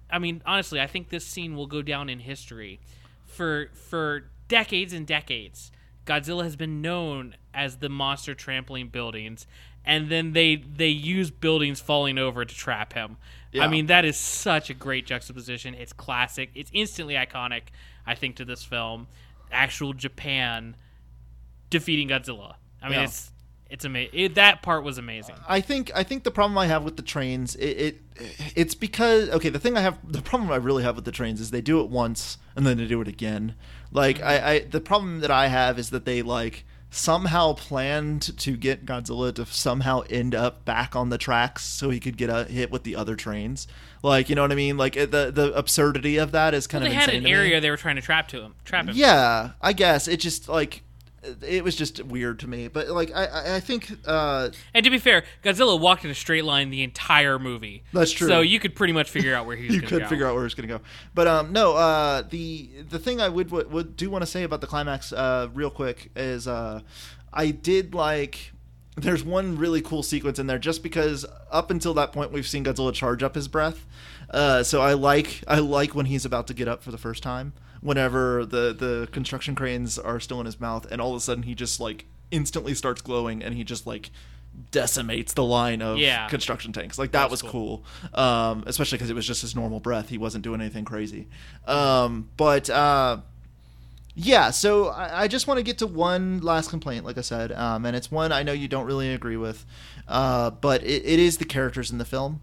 I mean, honestly, I think this scene will go down in history for decades and decades. Godzilla has been known as the monster trampling buildings, and then they use buildings falling over to trap him. Yeah. I mean, that is such a great juxtaposition. It's classic. It's instantly iconic, I think, to this film. Actual Japan defeating Godzilla. I mean, it's amazing. That part was amazing. I think the problem I have with the trains, it's because the problem I really have with the trains is they do it once and then they do it again. Like the problem that I have is that they like somehow planned to get Godzilla to somehow end up back on the tracks so he could get hit with the other trains. Like, you know what I mean? Like the absurdity of that is kind of insane. They had an area they were trying to trap him. Yeah, I guess it just like. It was just weird to me, but like I think. And to be fair, Godzilla walked in a straight line the entire movie. That's true. So you could pretty much figure out where he was going to go. You could figure out where he was going to go, but no. The thing I would do want to say about the climax, real quick, is I did like. There's one really cool sequence in there, just because up until that point we've seen Godzilla charge up his breath. So I like when he's about to get up for the first time. Whenever the construction cranes are still in his mouth, and all of a sudden he just like instantly starts glowing, and he just like decimates the line of construction tanks. Like that was cool. Especially because it was just his normal breath. He wasn't doing anything crazy. Yeah, so I just want to get to one last complaint, like I said, and it's one I know you don't really agree with, but it is the characters in the film.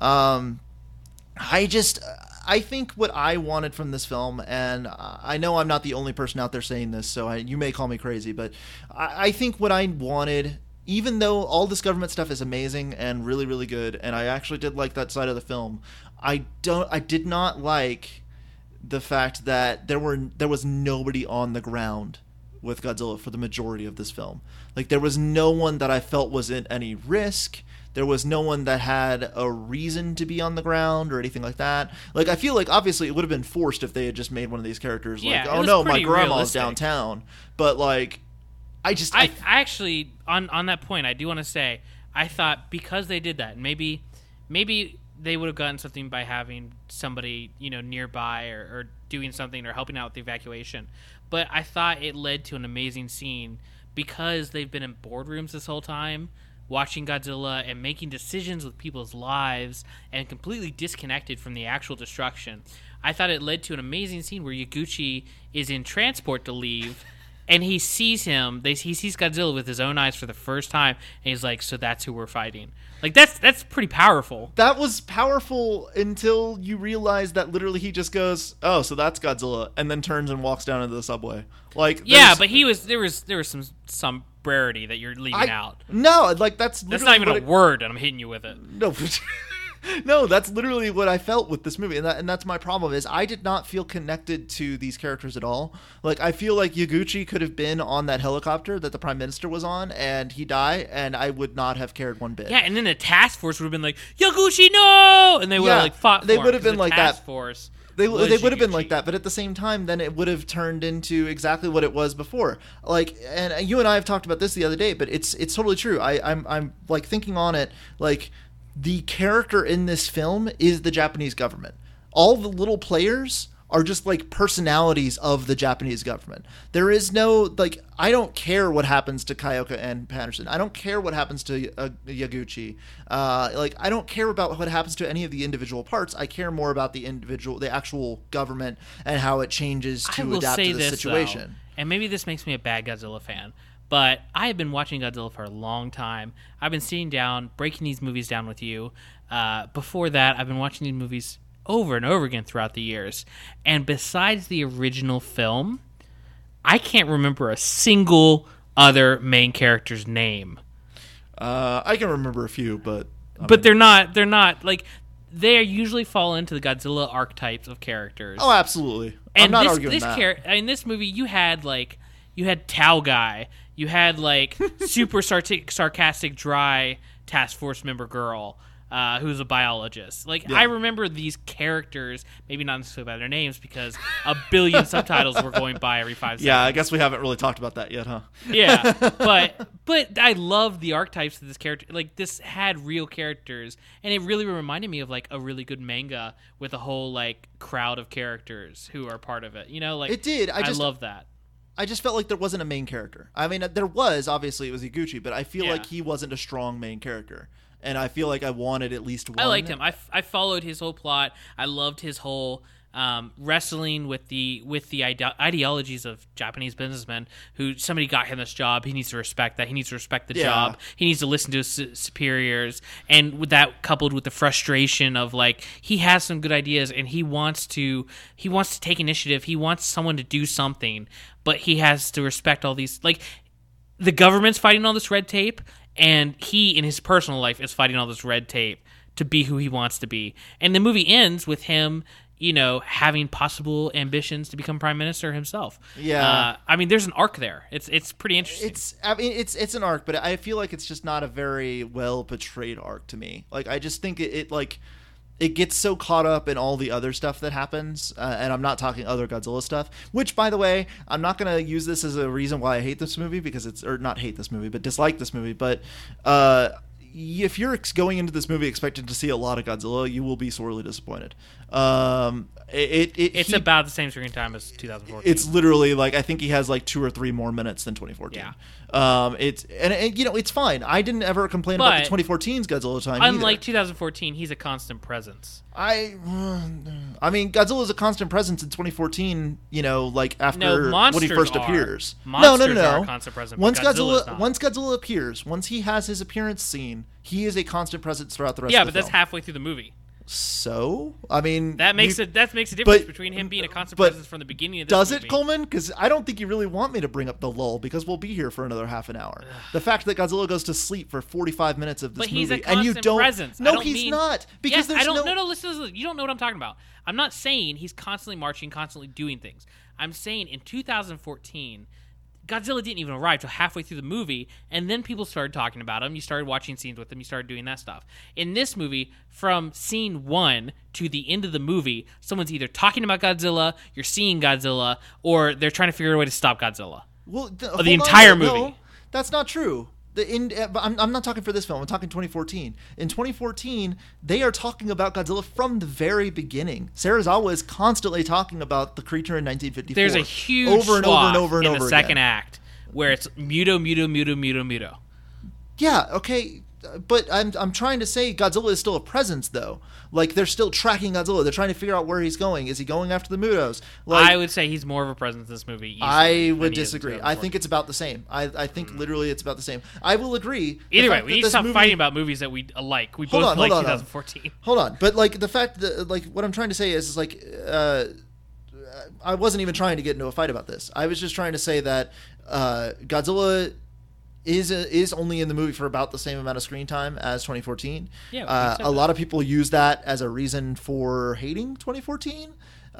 I think what I wanted from this film, and I know I'm not the only person out there saying this, so you may call me crazy, but I think what I wanted, even though all this government stuff is amazing and really, really good, and I actually did like that side of the film, I did not like the fact that there was nobody on the ground with Godzilla for the majority of this film. Like, there was no one that I felt was in any risk. There was no one that had a reason to be on the ground or anything like that. Like, I feel like obviously it would have been forced if they had just made one of these characters like, oh no, my grandma's downtown. But like, I actually on that point, I do want to say, I thought because they did that, maybe they would have gotten something by having somebody, nearby or doing something or helping out with the evacuation. But I thought it led to an amazing scene because they've been in boardrooms this whole time, watching Godzilla and making decisions with people's lives and completely disconnected from the actual destruction. I thought it led to an amazing scene where Yaguchi is in transport to leave, and he sees he sees Godzilla with his own eyes for the first time, and he's like, so that's who we're fighting. Like, that's pretty powerful. That was powerful until you realize that literally he just goes, oh, so that's Godzilla, and then turns and walks down into the subway. Like, yeah, but there was some rarity that you're leaving out. No, like that's not even a word, and I'm hitting you with it. No, no, that's literally what I felt with this movie, and that's my problem. Is I did not feel connected to these characters at all. Like, I feel like Yaguchi could have been on that helicopter that the Prime Minister was on, and he died, and I would not have cared one bit. Yeah, and then the task force would have been like, Yaguchi, no, and they would have like fought. They would have been like that. Force. They would have been like that, but at the same time, then it would have turned into exactly what it was before. Like, and you and I have talked about this the other day, but it's totally true. I'm like thinking on it, like the character in this film is the Japanese government. All the little players are just like personalities of the Japanese government. There is no, like, I don't care what happens to Kyoka and Patterson. I don't care what happens to Yaguchi. Like, I don't care about what happens to any of the individual parts. I care more about the actual government and how it changes to adapt to the situation. Though, and maybe this makes me a bad Godzilla fan, but I have been watching Godzilla for a long time. I've been sitting down, breaking these movies down with you. Before that, I've been watching these movies over and over again throughout the years. And besides the original film, I can't remember a single other main character's name. I can remember a few, but they're not like, they usually fall into the Godzilla archetypes of characters. Oh, absolutely. And I'm not arguing that. In this movie, you had Tao Guy, you had like super sarcastic, dry task force member girl. who's a biologist. Like, Yeah. I remember these characters, maybe not necessarily by their names, because a billion subtitles were going by every 5 seconds. Yeah, I guess we haven't really talked about that yet, huh? Yeah, but I love the archetypes of this character. Like, this had real characters, and it really reminded me of like a really good manga with a whole like crowd of characters who are part of it. You know, like It did. I love that. I just felt like there wasn't a main character. I mean, there was, obviously, it was Iguchi, but I feel Yeah. like he wasn't a strong main character. And I feel like I wanted at least one. I liked him. I followed his whole plot. I loved his whole wrestling with the ideologies of Japanese businessmen. Who somebody got him this job, he needs to respect that. He needs to respect the Yeah. job. He needs to listen to his superiors. And with that coupled with the frustration of like he has some good ideas and he wants to take initiative. He wants someone to do something, but he has to respect all these like the government's fighting all this red tape. And he, in his personal life, is fighting all this red tape to be who he wants to be. And the movie ends with him, you know, having possible ambitions to become prime minister himself. Yeah. I mean, there's an arc there. It's pretty interesting. It's an arc, but I feel like it's just not a very well portrayed arc to me. Like, I just think it gets so caught up in all the other stuff that happens, and I'm not talking other Godzilla stuff, which, by the way, I'm not going to use this as a reason why I hate this movie, or not hate this movie, but dislike this movie, but if you're going into this movie expecting to see a lot of Godzilla, you will be sorely disappointed. It's about the same screen time as 2014. It's literally like I think he has like 2 or 3 more minutes than 2014. Yeah. And you know, it's fine. I didn't ever complain about the 2014's Godzilla time. Unlike either. 2014, he's a constant presence. I mean, Godzilla's a constant presence in 2014. You know, like after when monsters he first are. appears. Monsters no. are a constant presence, but Godzilla's not. Once Godzilla appears, once he has his appearance scene, he is a constant presence throughout the rest. Yeah, of the but that's film. halfway through the movie. So, I mean, That makes a difference between him being a constant but presence from the beginning of this does movie. it, Coleman? Because I don't think you really want me to bring up the lull because we'll be here for another half an hour. The fact that Godzilla goes to sleep for 45 minutes of this But he's movie a constant and you don't presence. No, I don't he's mean, not. Because yes, there's no. Listen. You don't know what I'm talking about. I'm not saying he's constantly marching, constantly doing things. I'm saying in 2014, Godzilla didn't even arrive till halfway through the movie, and then people started talking about him. You started watching scenes with him. You started doing that stuff. In this movie, from scene 1 to the end of the movie, someone's either talking about Godzilla, you're seeing Godzilla, or they're trying to figure out a way to stop Godzilla. Well, the entire movie. No, that's not true. I'm not talking for this film. I'm talking 2014. In 2014, they are talking about Godzilla from the very beginning. Serizawa is constantly talking about the creature in 1954. There's a huge over and over and over and in over the second again. act where it's Muto. Yeah, okay, but I'm trying to say Godzilla is still a presence, though. Like, they're still tracking Godzilla. They're trying to figure out where he's going. Is he going after the Mutos? Like, I would say he's more of a presence in this movie. easily I than would he is in disagree. 2014. I think it's about the same. I think literally it's about the same. I will agree. The Either way, fact we that need to this stop movie- fighting about movies that we like. We Hold both on, like hold on. 2014. Hold on, but like the fact that like what I'm trying to say is like I wasn't even trying to get into a fight about this. I was just trying to say that Godzilla is only in the movie for about the same amount of screen time as 2014. Yeah, we said a that. lot of people use that as a reason for hating 2014.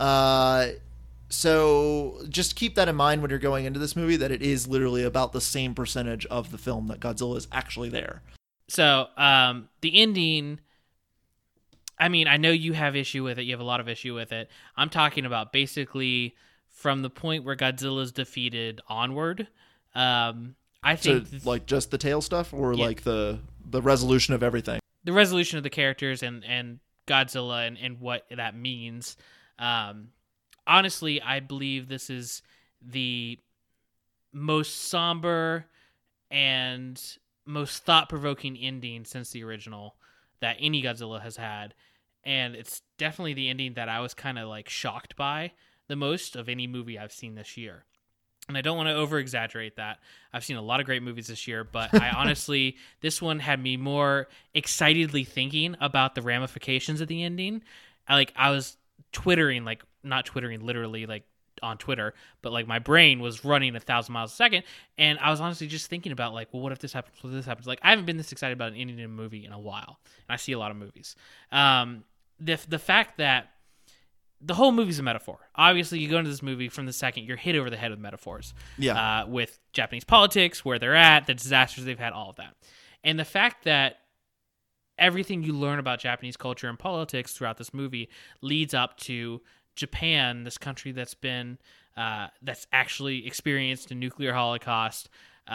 So just keep that in mind when you're going into this movie, that it is literally about the same percentage of the film that Godzilla is actually there. So the ending, I mean, I know you have issue with it. You have a lot of issue with it. I'm talking about basically from the point where Godzilla's defeated onward. I So think like just the tail stuff, or Yeah. like the resolution of everything. the resolution of the characters and Godzilla and what that means. Honestly, I believe this is the most somber and most thought-provoking ending since the original that any Godzilla has had. And it's definitely the ending that I was kind of like shocked by the most of any movie I've seen this year. And I don't want to over-exaggerate that. I've seen a lot of great movies this year, but I honestly, this one had me more excitedly thinking about the ramifications of the ending. I was twittering, like, not twittering literally, like, on Twitter, but, like, my brain was running 1,000 miles a second, and I was honestly just thinking about, like, well, what if this happens? What if this happens? Like, I haven't been this excited about an ending in a movie in a while, and I see a lot of movies. The fact that the whole movie's a metaphor. Obviously, you go into this movie from the second, you're hit over the head with metaphors. Yeah. With Japanese politics, where they're at, the disasters they've had, all of that. And the fact that everything you learn about Japanese culture and politics throughout this movie leads up to Japan, this country that's been that's actually experienced a nuclear holocaust,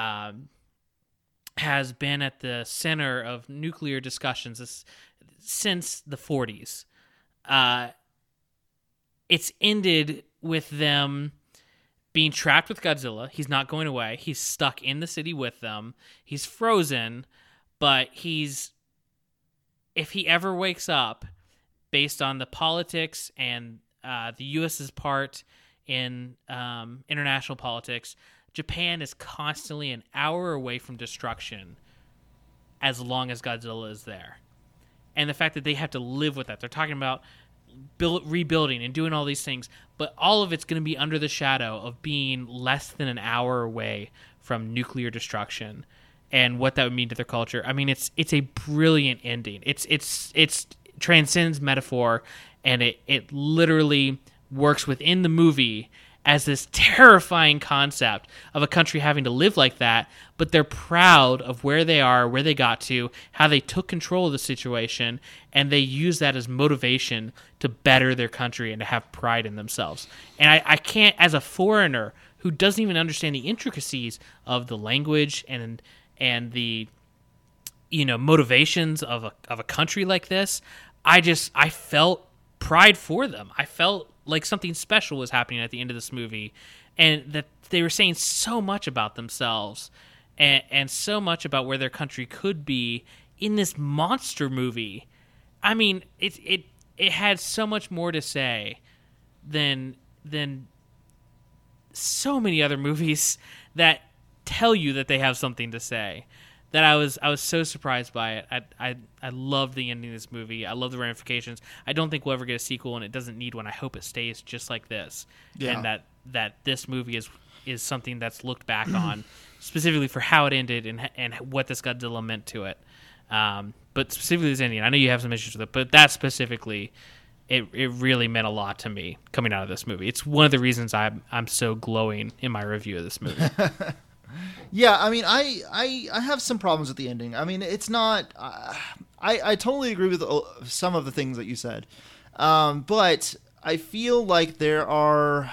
has been at the center of nuclear discussions since the 40s. It's ended with them being trapped with Godzilla. He's not going away. He's stuck in the city with them. He's frozen, but if he ever wakes up, based on the politics and the U.S.'s part in international politics, Japan is constantly an hour away from destruction as long as Godzilla is there. And the fact that they have to live with that. They're talking about rebuilding and doing all these things, but all of it's going to be under the shadow of being less than an hour away from nuclear destruction and what that would mean to their culture. I mean, it's a brilliant ending. It's transcends metaphor, and it literally works within the movie as this terrifying concept of a country having to live like that, but they're proud of where they are, where they got to, how they took control of the situation, and they use that as motivation to better their country and to have pride in themselves. And I can't, as a foreigner who doesn't even understand the intricacies of the language and the motivations of a country like this, I felt pride for them. I felt like something special was happening at the end of this movie, and that they were saying so much about themselves and so much about where their country could be in this monster movie. I mean, it had so much more to say than so many other movies that tell you that they have something to say. That I was so surprised by it. I love the ending of this movie. I love the ramifications. I don't think we'll ever get a sequel, and it doesn't need one. I hope it stays just like this, and that this movie is something that's looked back on specifically for how it ended and what this Godzilla meant to it. But specifically this ending, I know you have some issues with it, but that specifically, it really meant a lot to me coming out of this movie. It's one of the reasons I'm so glowing in my review of this movie. Yeah, I mean, I have some problems with the ending. I mean, it's not... I totally agree with some of the things that you said. But I feel like there are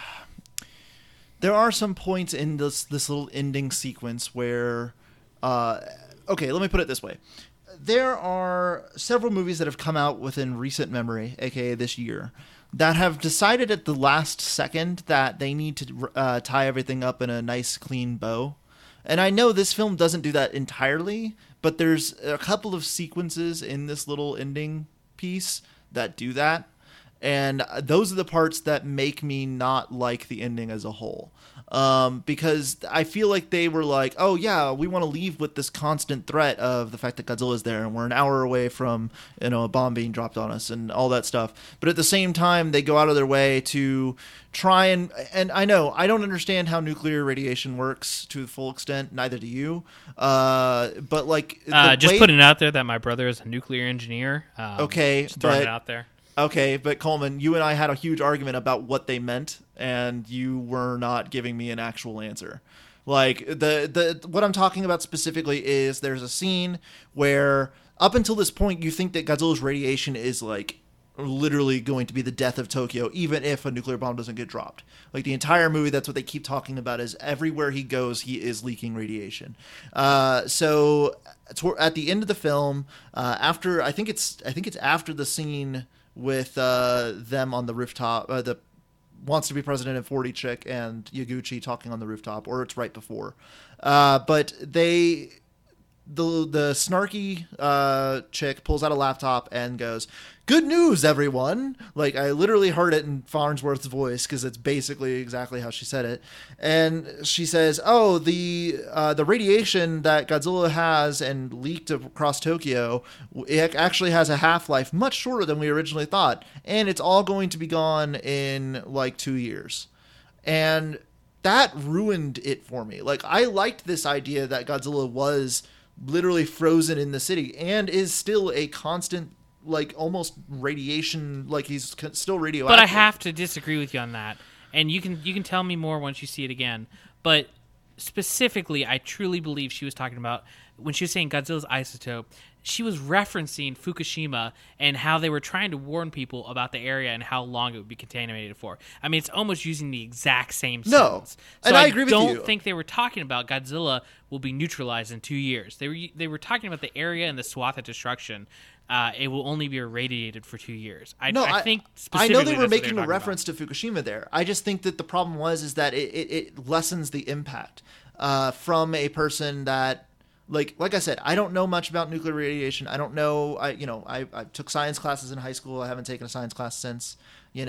some points in this little ending sequence where... okay, let me put it this way. There are several movies that have come out within recent memory, aka this year, that have decided at the last second that they need to tie everything up in a nice, clean bow. And I know this film doesn't do that entirely, but there's a couple of sequences in this little ending piece that do that. And those are the parts that make me not like the ending as a whole. Because I feel like they were like, oh yeah, we want to leave with this constant threat of the fact that Godzilla's there and we're an hour away from, a bomb being dropped on us and all that stuff. But at the same time, they go out of their way to try and I know, I don't understand how nuclear radiation works to the full extent, neither do you. But like... just putting it out there that my brother is a nuclear engineer. Okay, just throwing it out there. Okay, but Coleman, you and I had a huge argument about what they meant, and you were not giving me an actual answer. Like, the what I'm talking about specifically is there's a scene where, up until this point, you think that Godzilla's radiation is, like, literally going to be the death of Tokyo, even if a nuclear bomb doesn't get dropped. Like, the entire movie, that's what they keep talking about, is everywhere he goes, he is leaking radiation. So, at the end of the film, after, I think it's after the scene... with them on the rooftop, the Wants to Be President in 40 chick and Yaguchi talking on the rooftop, or it's right before. But the snarky chick pulls out a laptop and goes, "Good news, everyone!" Like, I literally heard it in Farnsworth's voice because it's basically exactly how she said it. And she says, "Oh, the radiation that Godzilla has and leaked across Tokyo, it actually has a half-life much shorter than we originally thought, and it's all going to be gone in like 2 years." And that ruined it for me. Like, I liked this idea that Godzilla was literally frozen in the city and is still a constant, like, almost radiation, like he's still radioactive. But I have to disagree with you on that. And you can tell me more once you see it again. But specifically, I truly believe she was talking about, when she was saying Godzilla's isotope, she was referencing Fukushima and how they were trying to warn people about the area and how long it would be contaminated for. I mean, it's almost using the exact same sentence. And I agree with you. I don't think they were talking about Godzilla will be neutralized in 2 years. They were talking about the area and the swath of destruction. It will only be irradiated for 2 years. I think I know they specifically were that's what making they're a talking reference to Fukushima there. I just think that the problem is that it lessens the impact from a person that, like I said, I don't know much about nuclear radiation. I don't know. I took science classes in high school. I haven't taken a science class since. I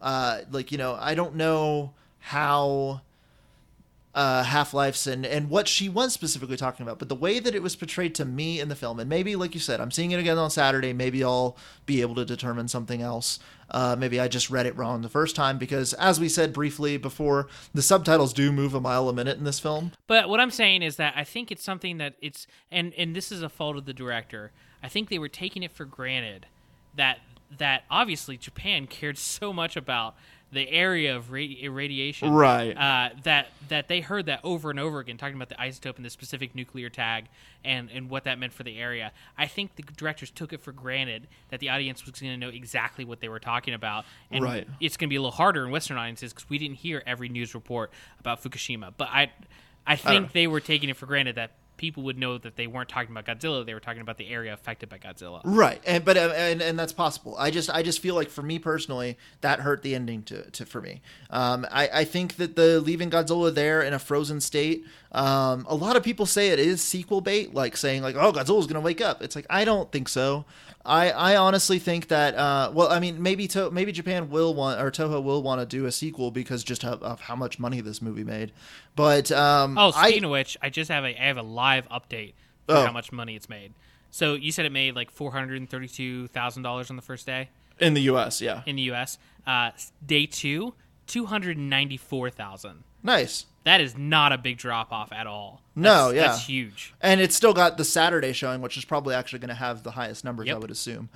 don't know how half-lives and what she was specifically talking about, but the way that it was portrayed to me in the film, and maybe, like you said, I'm seeing it again on Saturday, maybe I'll be able to determine something else. Maybe I just read it wrong the first time, because as we said briefly before, the subtitles do move a mile a minute in this film. But what I'm saying is that I think it's something that it's, and this is a fault of the director, I think they were taking it for granted that obviously Japan cared so much about the area of irradiation, right? That they heard that over and over again, talking about the isotope and the specific nuclear tag and what that meant for the area. I think the directors took it for granted that the audience was going to know exactly what they were talking about, and right. It's going to be a little harder in Western audiences because we didn't hear every news report about Fukushima. But I think they were taking it for granted that people would know that they weren't talking about Godzilla; they were talking about the area affected by Godzilla. Right, and that's possible. I just feel like for me personally, that hurt the ending for me. I think that the leaving Godzilla there in a frozen state. A lot of people say it is sequel bait, like saying like, "Oh, Godzilla's gonna wake up." It's like I don't think so. I honestly think that maybe Japan will want, or Toho will want to do a sequel because just of how much money this movie made. But speaking of which, I have a live update for how much money it's made. So you said it made like $432,000 on the first day in the U.S. Yeah, in the U.S. Day 2, $294,000. Nice. That is not a big drop off at all. That's huge. And it's still got the Saturday showing, which is probably actually going to have the highest numbers, I would assume.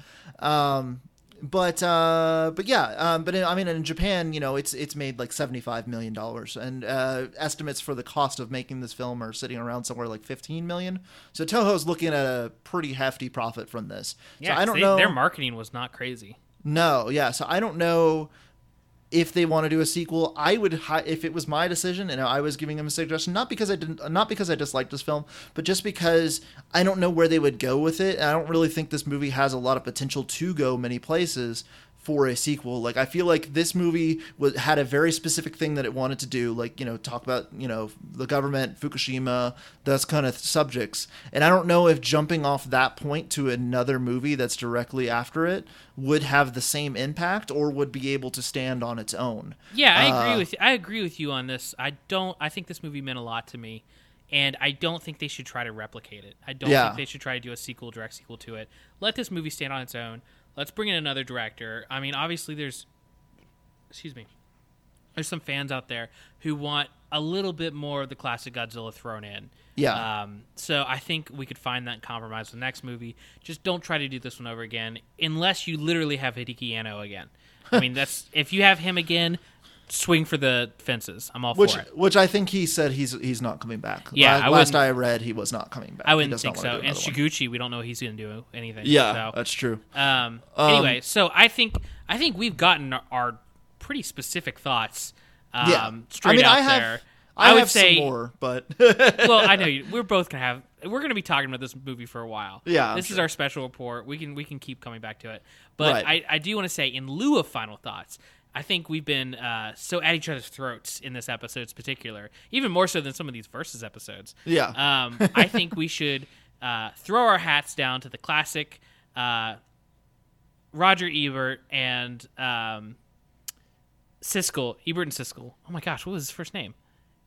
But in Japan, it's made like $75 million, and estimates for the cost of making this film are sitting around somewhere like $15 million. So Toho's looking at a pretty hefty profit from this. Yeah, so I don't know. Their marketing was not crazy. No, yeah. So I don't know if they want to do a sequel. I would, if it was my decision and I was giving them a suggestion, not because I disliked this film, but just because I don't know where they would go with it. And I don't really think this movie has a lot of potential to go many places for a sequel. Like, I feel like this movie had a very specific thing that it wanted to do, like, talk about, the government, Fukushima, those kind of subjects. And I don't know if jumping off that point to another movie that's directly after it would have the same impact or would be able to stand on its own. Yeah, I agree with you on this. I think this movie meant a lot to me, and I don't think they should try to replicate it. I don't think they should try to do a direct sequel to it. Let this movie stand on its own. Let's bring in another director. I mean, obviously there's some fans out there who want a little bit more of the classic Godzilla thrown in. Yeah. So I think we could find that compromise with the next movie. Just don't try to do this one over again, unless you literally have Hideki Anno again. I mean, if you have him again, swing for the fences. I'm all for it. Which I think he said he's not coming back. Yeah, last I read, he was not coming back. I wouldn't think so. And Shiguchi, we don't know he's going to do anything. Yeah, that's true. Anyway, so I think we've gotten our pretty specific thoughts. Straight out there. I would say some more, but well, I know we're both gonna be talking about this movie for a while. Yeah, this is our special report. We can keep coming back to it, but right. I do want to say, in lieu of final thoughts, I think we've been so at each other's throats in this episode, in particular, even more so than some of these Versus episodes. Yeah, I think we should throw our hats down to the classic Roger Ebert and Siskel. Ebert and Siskel. Oh my gosh, what was his first name?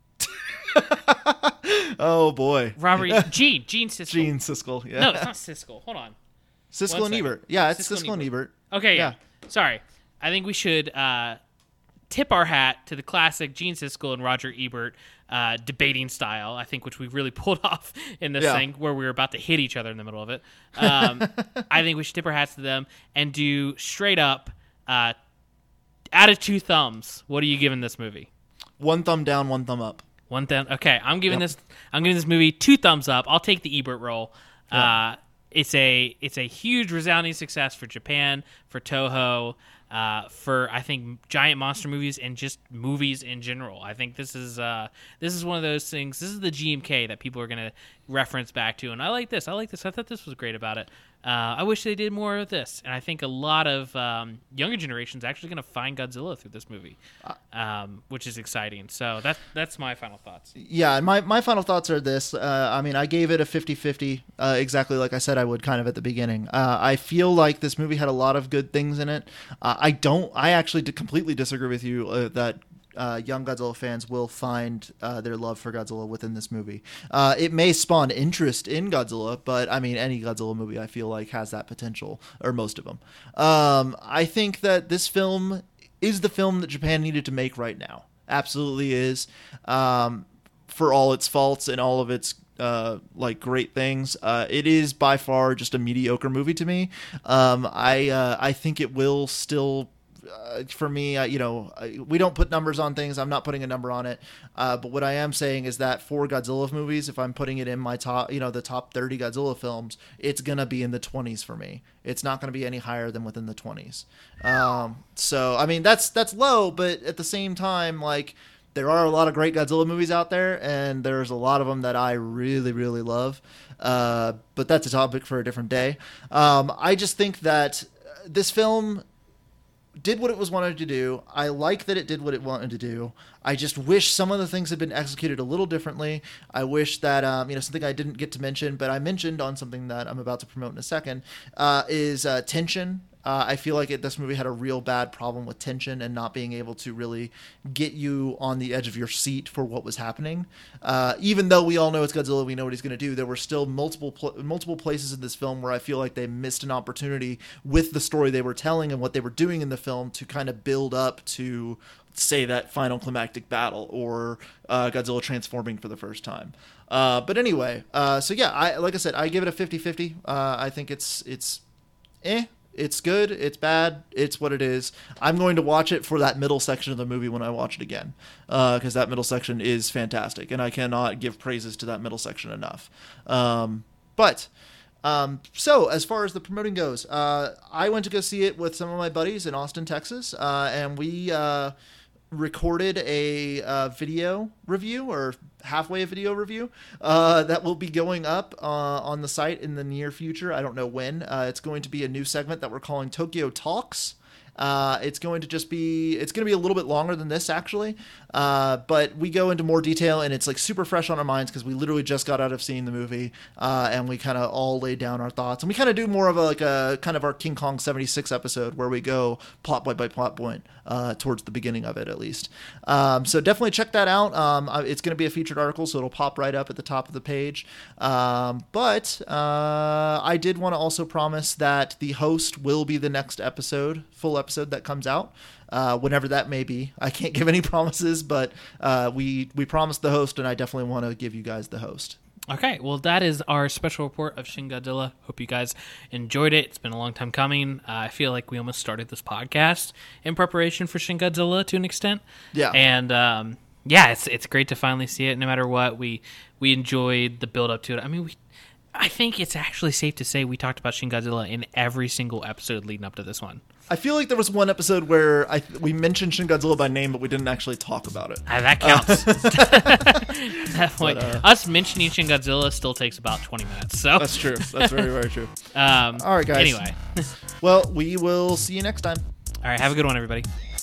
Oh boy, Gene Siskel. Gene Siskel. Yeah. No, it's not Siskel. Hold on. Siskel and Ebert. Yeah, it's Siskel and Ebert. Okay, yeah. Sorry. I think we should tip our hat to the classic Gene Siskel and Roger Ebert debating style, I think, which we really pulled off in this thing where we were about to hit each other in the middle of it. I think we should tip our hats to them and do straight up out of 2 thumbs. What are you giving this movie? 1 thumb down, 1 thumb up. 1 thumb. Okay, I'm giving this movie 2 thumbs up. I'll take the Ebert roll. it's a huge resounding success for Japan, for Toho, for I think giant monster movies and just movies in general. I think this is one of those things. This is the GMK that people are going to reference back to, and I like this. I thought this was great about it. I wish they did more of this, and I think a lot of younger generations actually going to find Godzilla through this movie, which is exciting. So that's my final thoughts. Yeah, and my final thoughts are this. I mean, I gave it a 50-50, exactly like I said I would kind of at the beginning. I feel like this movie had a lot of good things in it. I actually completely disagree with you that young Godzilla fans will find their love for Godzilla within this movie. It may spawn interest in Godzilla, but I mean, any Godzilla movie I feel like has that potential, or most of them. I think that this film is the film that Japan needed to make right now. Absolutely is. For all its faults and all of its like great things, it is by far just a mediocre movie to me. I think it will still. For me, we don't put numbers on things. I'm not putting a number on it. But what I am saying is that for Godzilla movies, if I'm putting it in my top, the top 30 Godzilla films, it's going to be in the 20s for me. It's not going to be any higher than within the 20s. So, I mean, that's low, but at the same time, like, there are a lot of great Godzilla movies out there, and there's a lot of them that I really, really love. But that's a topic for a different day. I just think that this film did what it was wanted to do. I like that it did what it wanted to do. I just wish some of the things had been executed a little differently. I wish that, something I didn't get to mention, but I mentioned on something that I'm about to promote in a second, is tension. I feel like this movie had a real bad problem with tension and not being able to really get you on the edge of your seat for what was happening. Even though we all know it's Godzilla, we know what he's going to do, there were still multiple places in this film where I feel like they missed an opportunity with the story they were telling and what they were doing in the film to kind of build up to, say, that final climactic battle or Godzilla transforming for the first time. But anyway, so yeah, like I said, I give it a 50-50. I think it's It's good, it's bad, it's what it is. I'm going to watch it for that middle section of the movie when I watch it again, because that middle section is fantastic, and I cannot give praises to that middle section enough. So as far as the promoting goes, I went to go see it with some of my buddies in Austin, Texas, and we recorded a video review, or halfway a video review, that will be going up on the site in the near future. I don't know when. It's going to be a new segment that we're calling Tokyo Talks. It's going to be a little bit longer than this, actually, but we go into more detail, and it's like super fresh on our minds because we literally just got out of seeing the movie, and we kind of all laid down our thoughts, and we kind of do more of a kind of our King Kong 76 episode where we go plot point by plot point towards the beginning of it, at least. So definitely check that out. It's going to be a featured article, so it'll pop right up at the top of the page. But I did want to also promise that the host will be the next full episode that comes out, whenever that may be. I can't give any promises, but we promised the host, and I definitely want to give you guys the host. Okay, well, that is our special report of Shin Godzilla. Hope you guys enjoyed it. It's been a long time coming. I feel like we almost started this podcast in preparation for Shin Godzilla to an extent. Yeah. And it's great to finally see it. No matter what, we enjoyed the build up to it. I mean, I think it's actually safe to say we talked about Shin Godzilla in every single episode leading up to this one. I feel like there was one episode where we mentioned Shin Godzilla by name, but we didn't actually talk about it. That counts. That point, us mentioning Shin Godzilla still takes about 20 minutes. So that's true. That's very, very true. All right, guys. Anyway. Well, we will see you next time. All right, have a good one, everybody.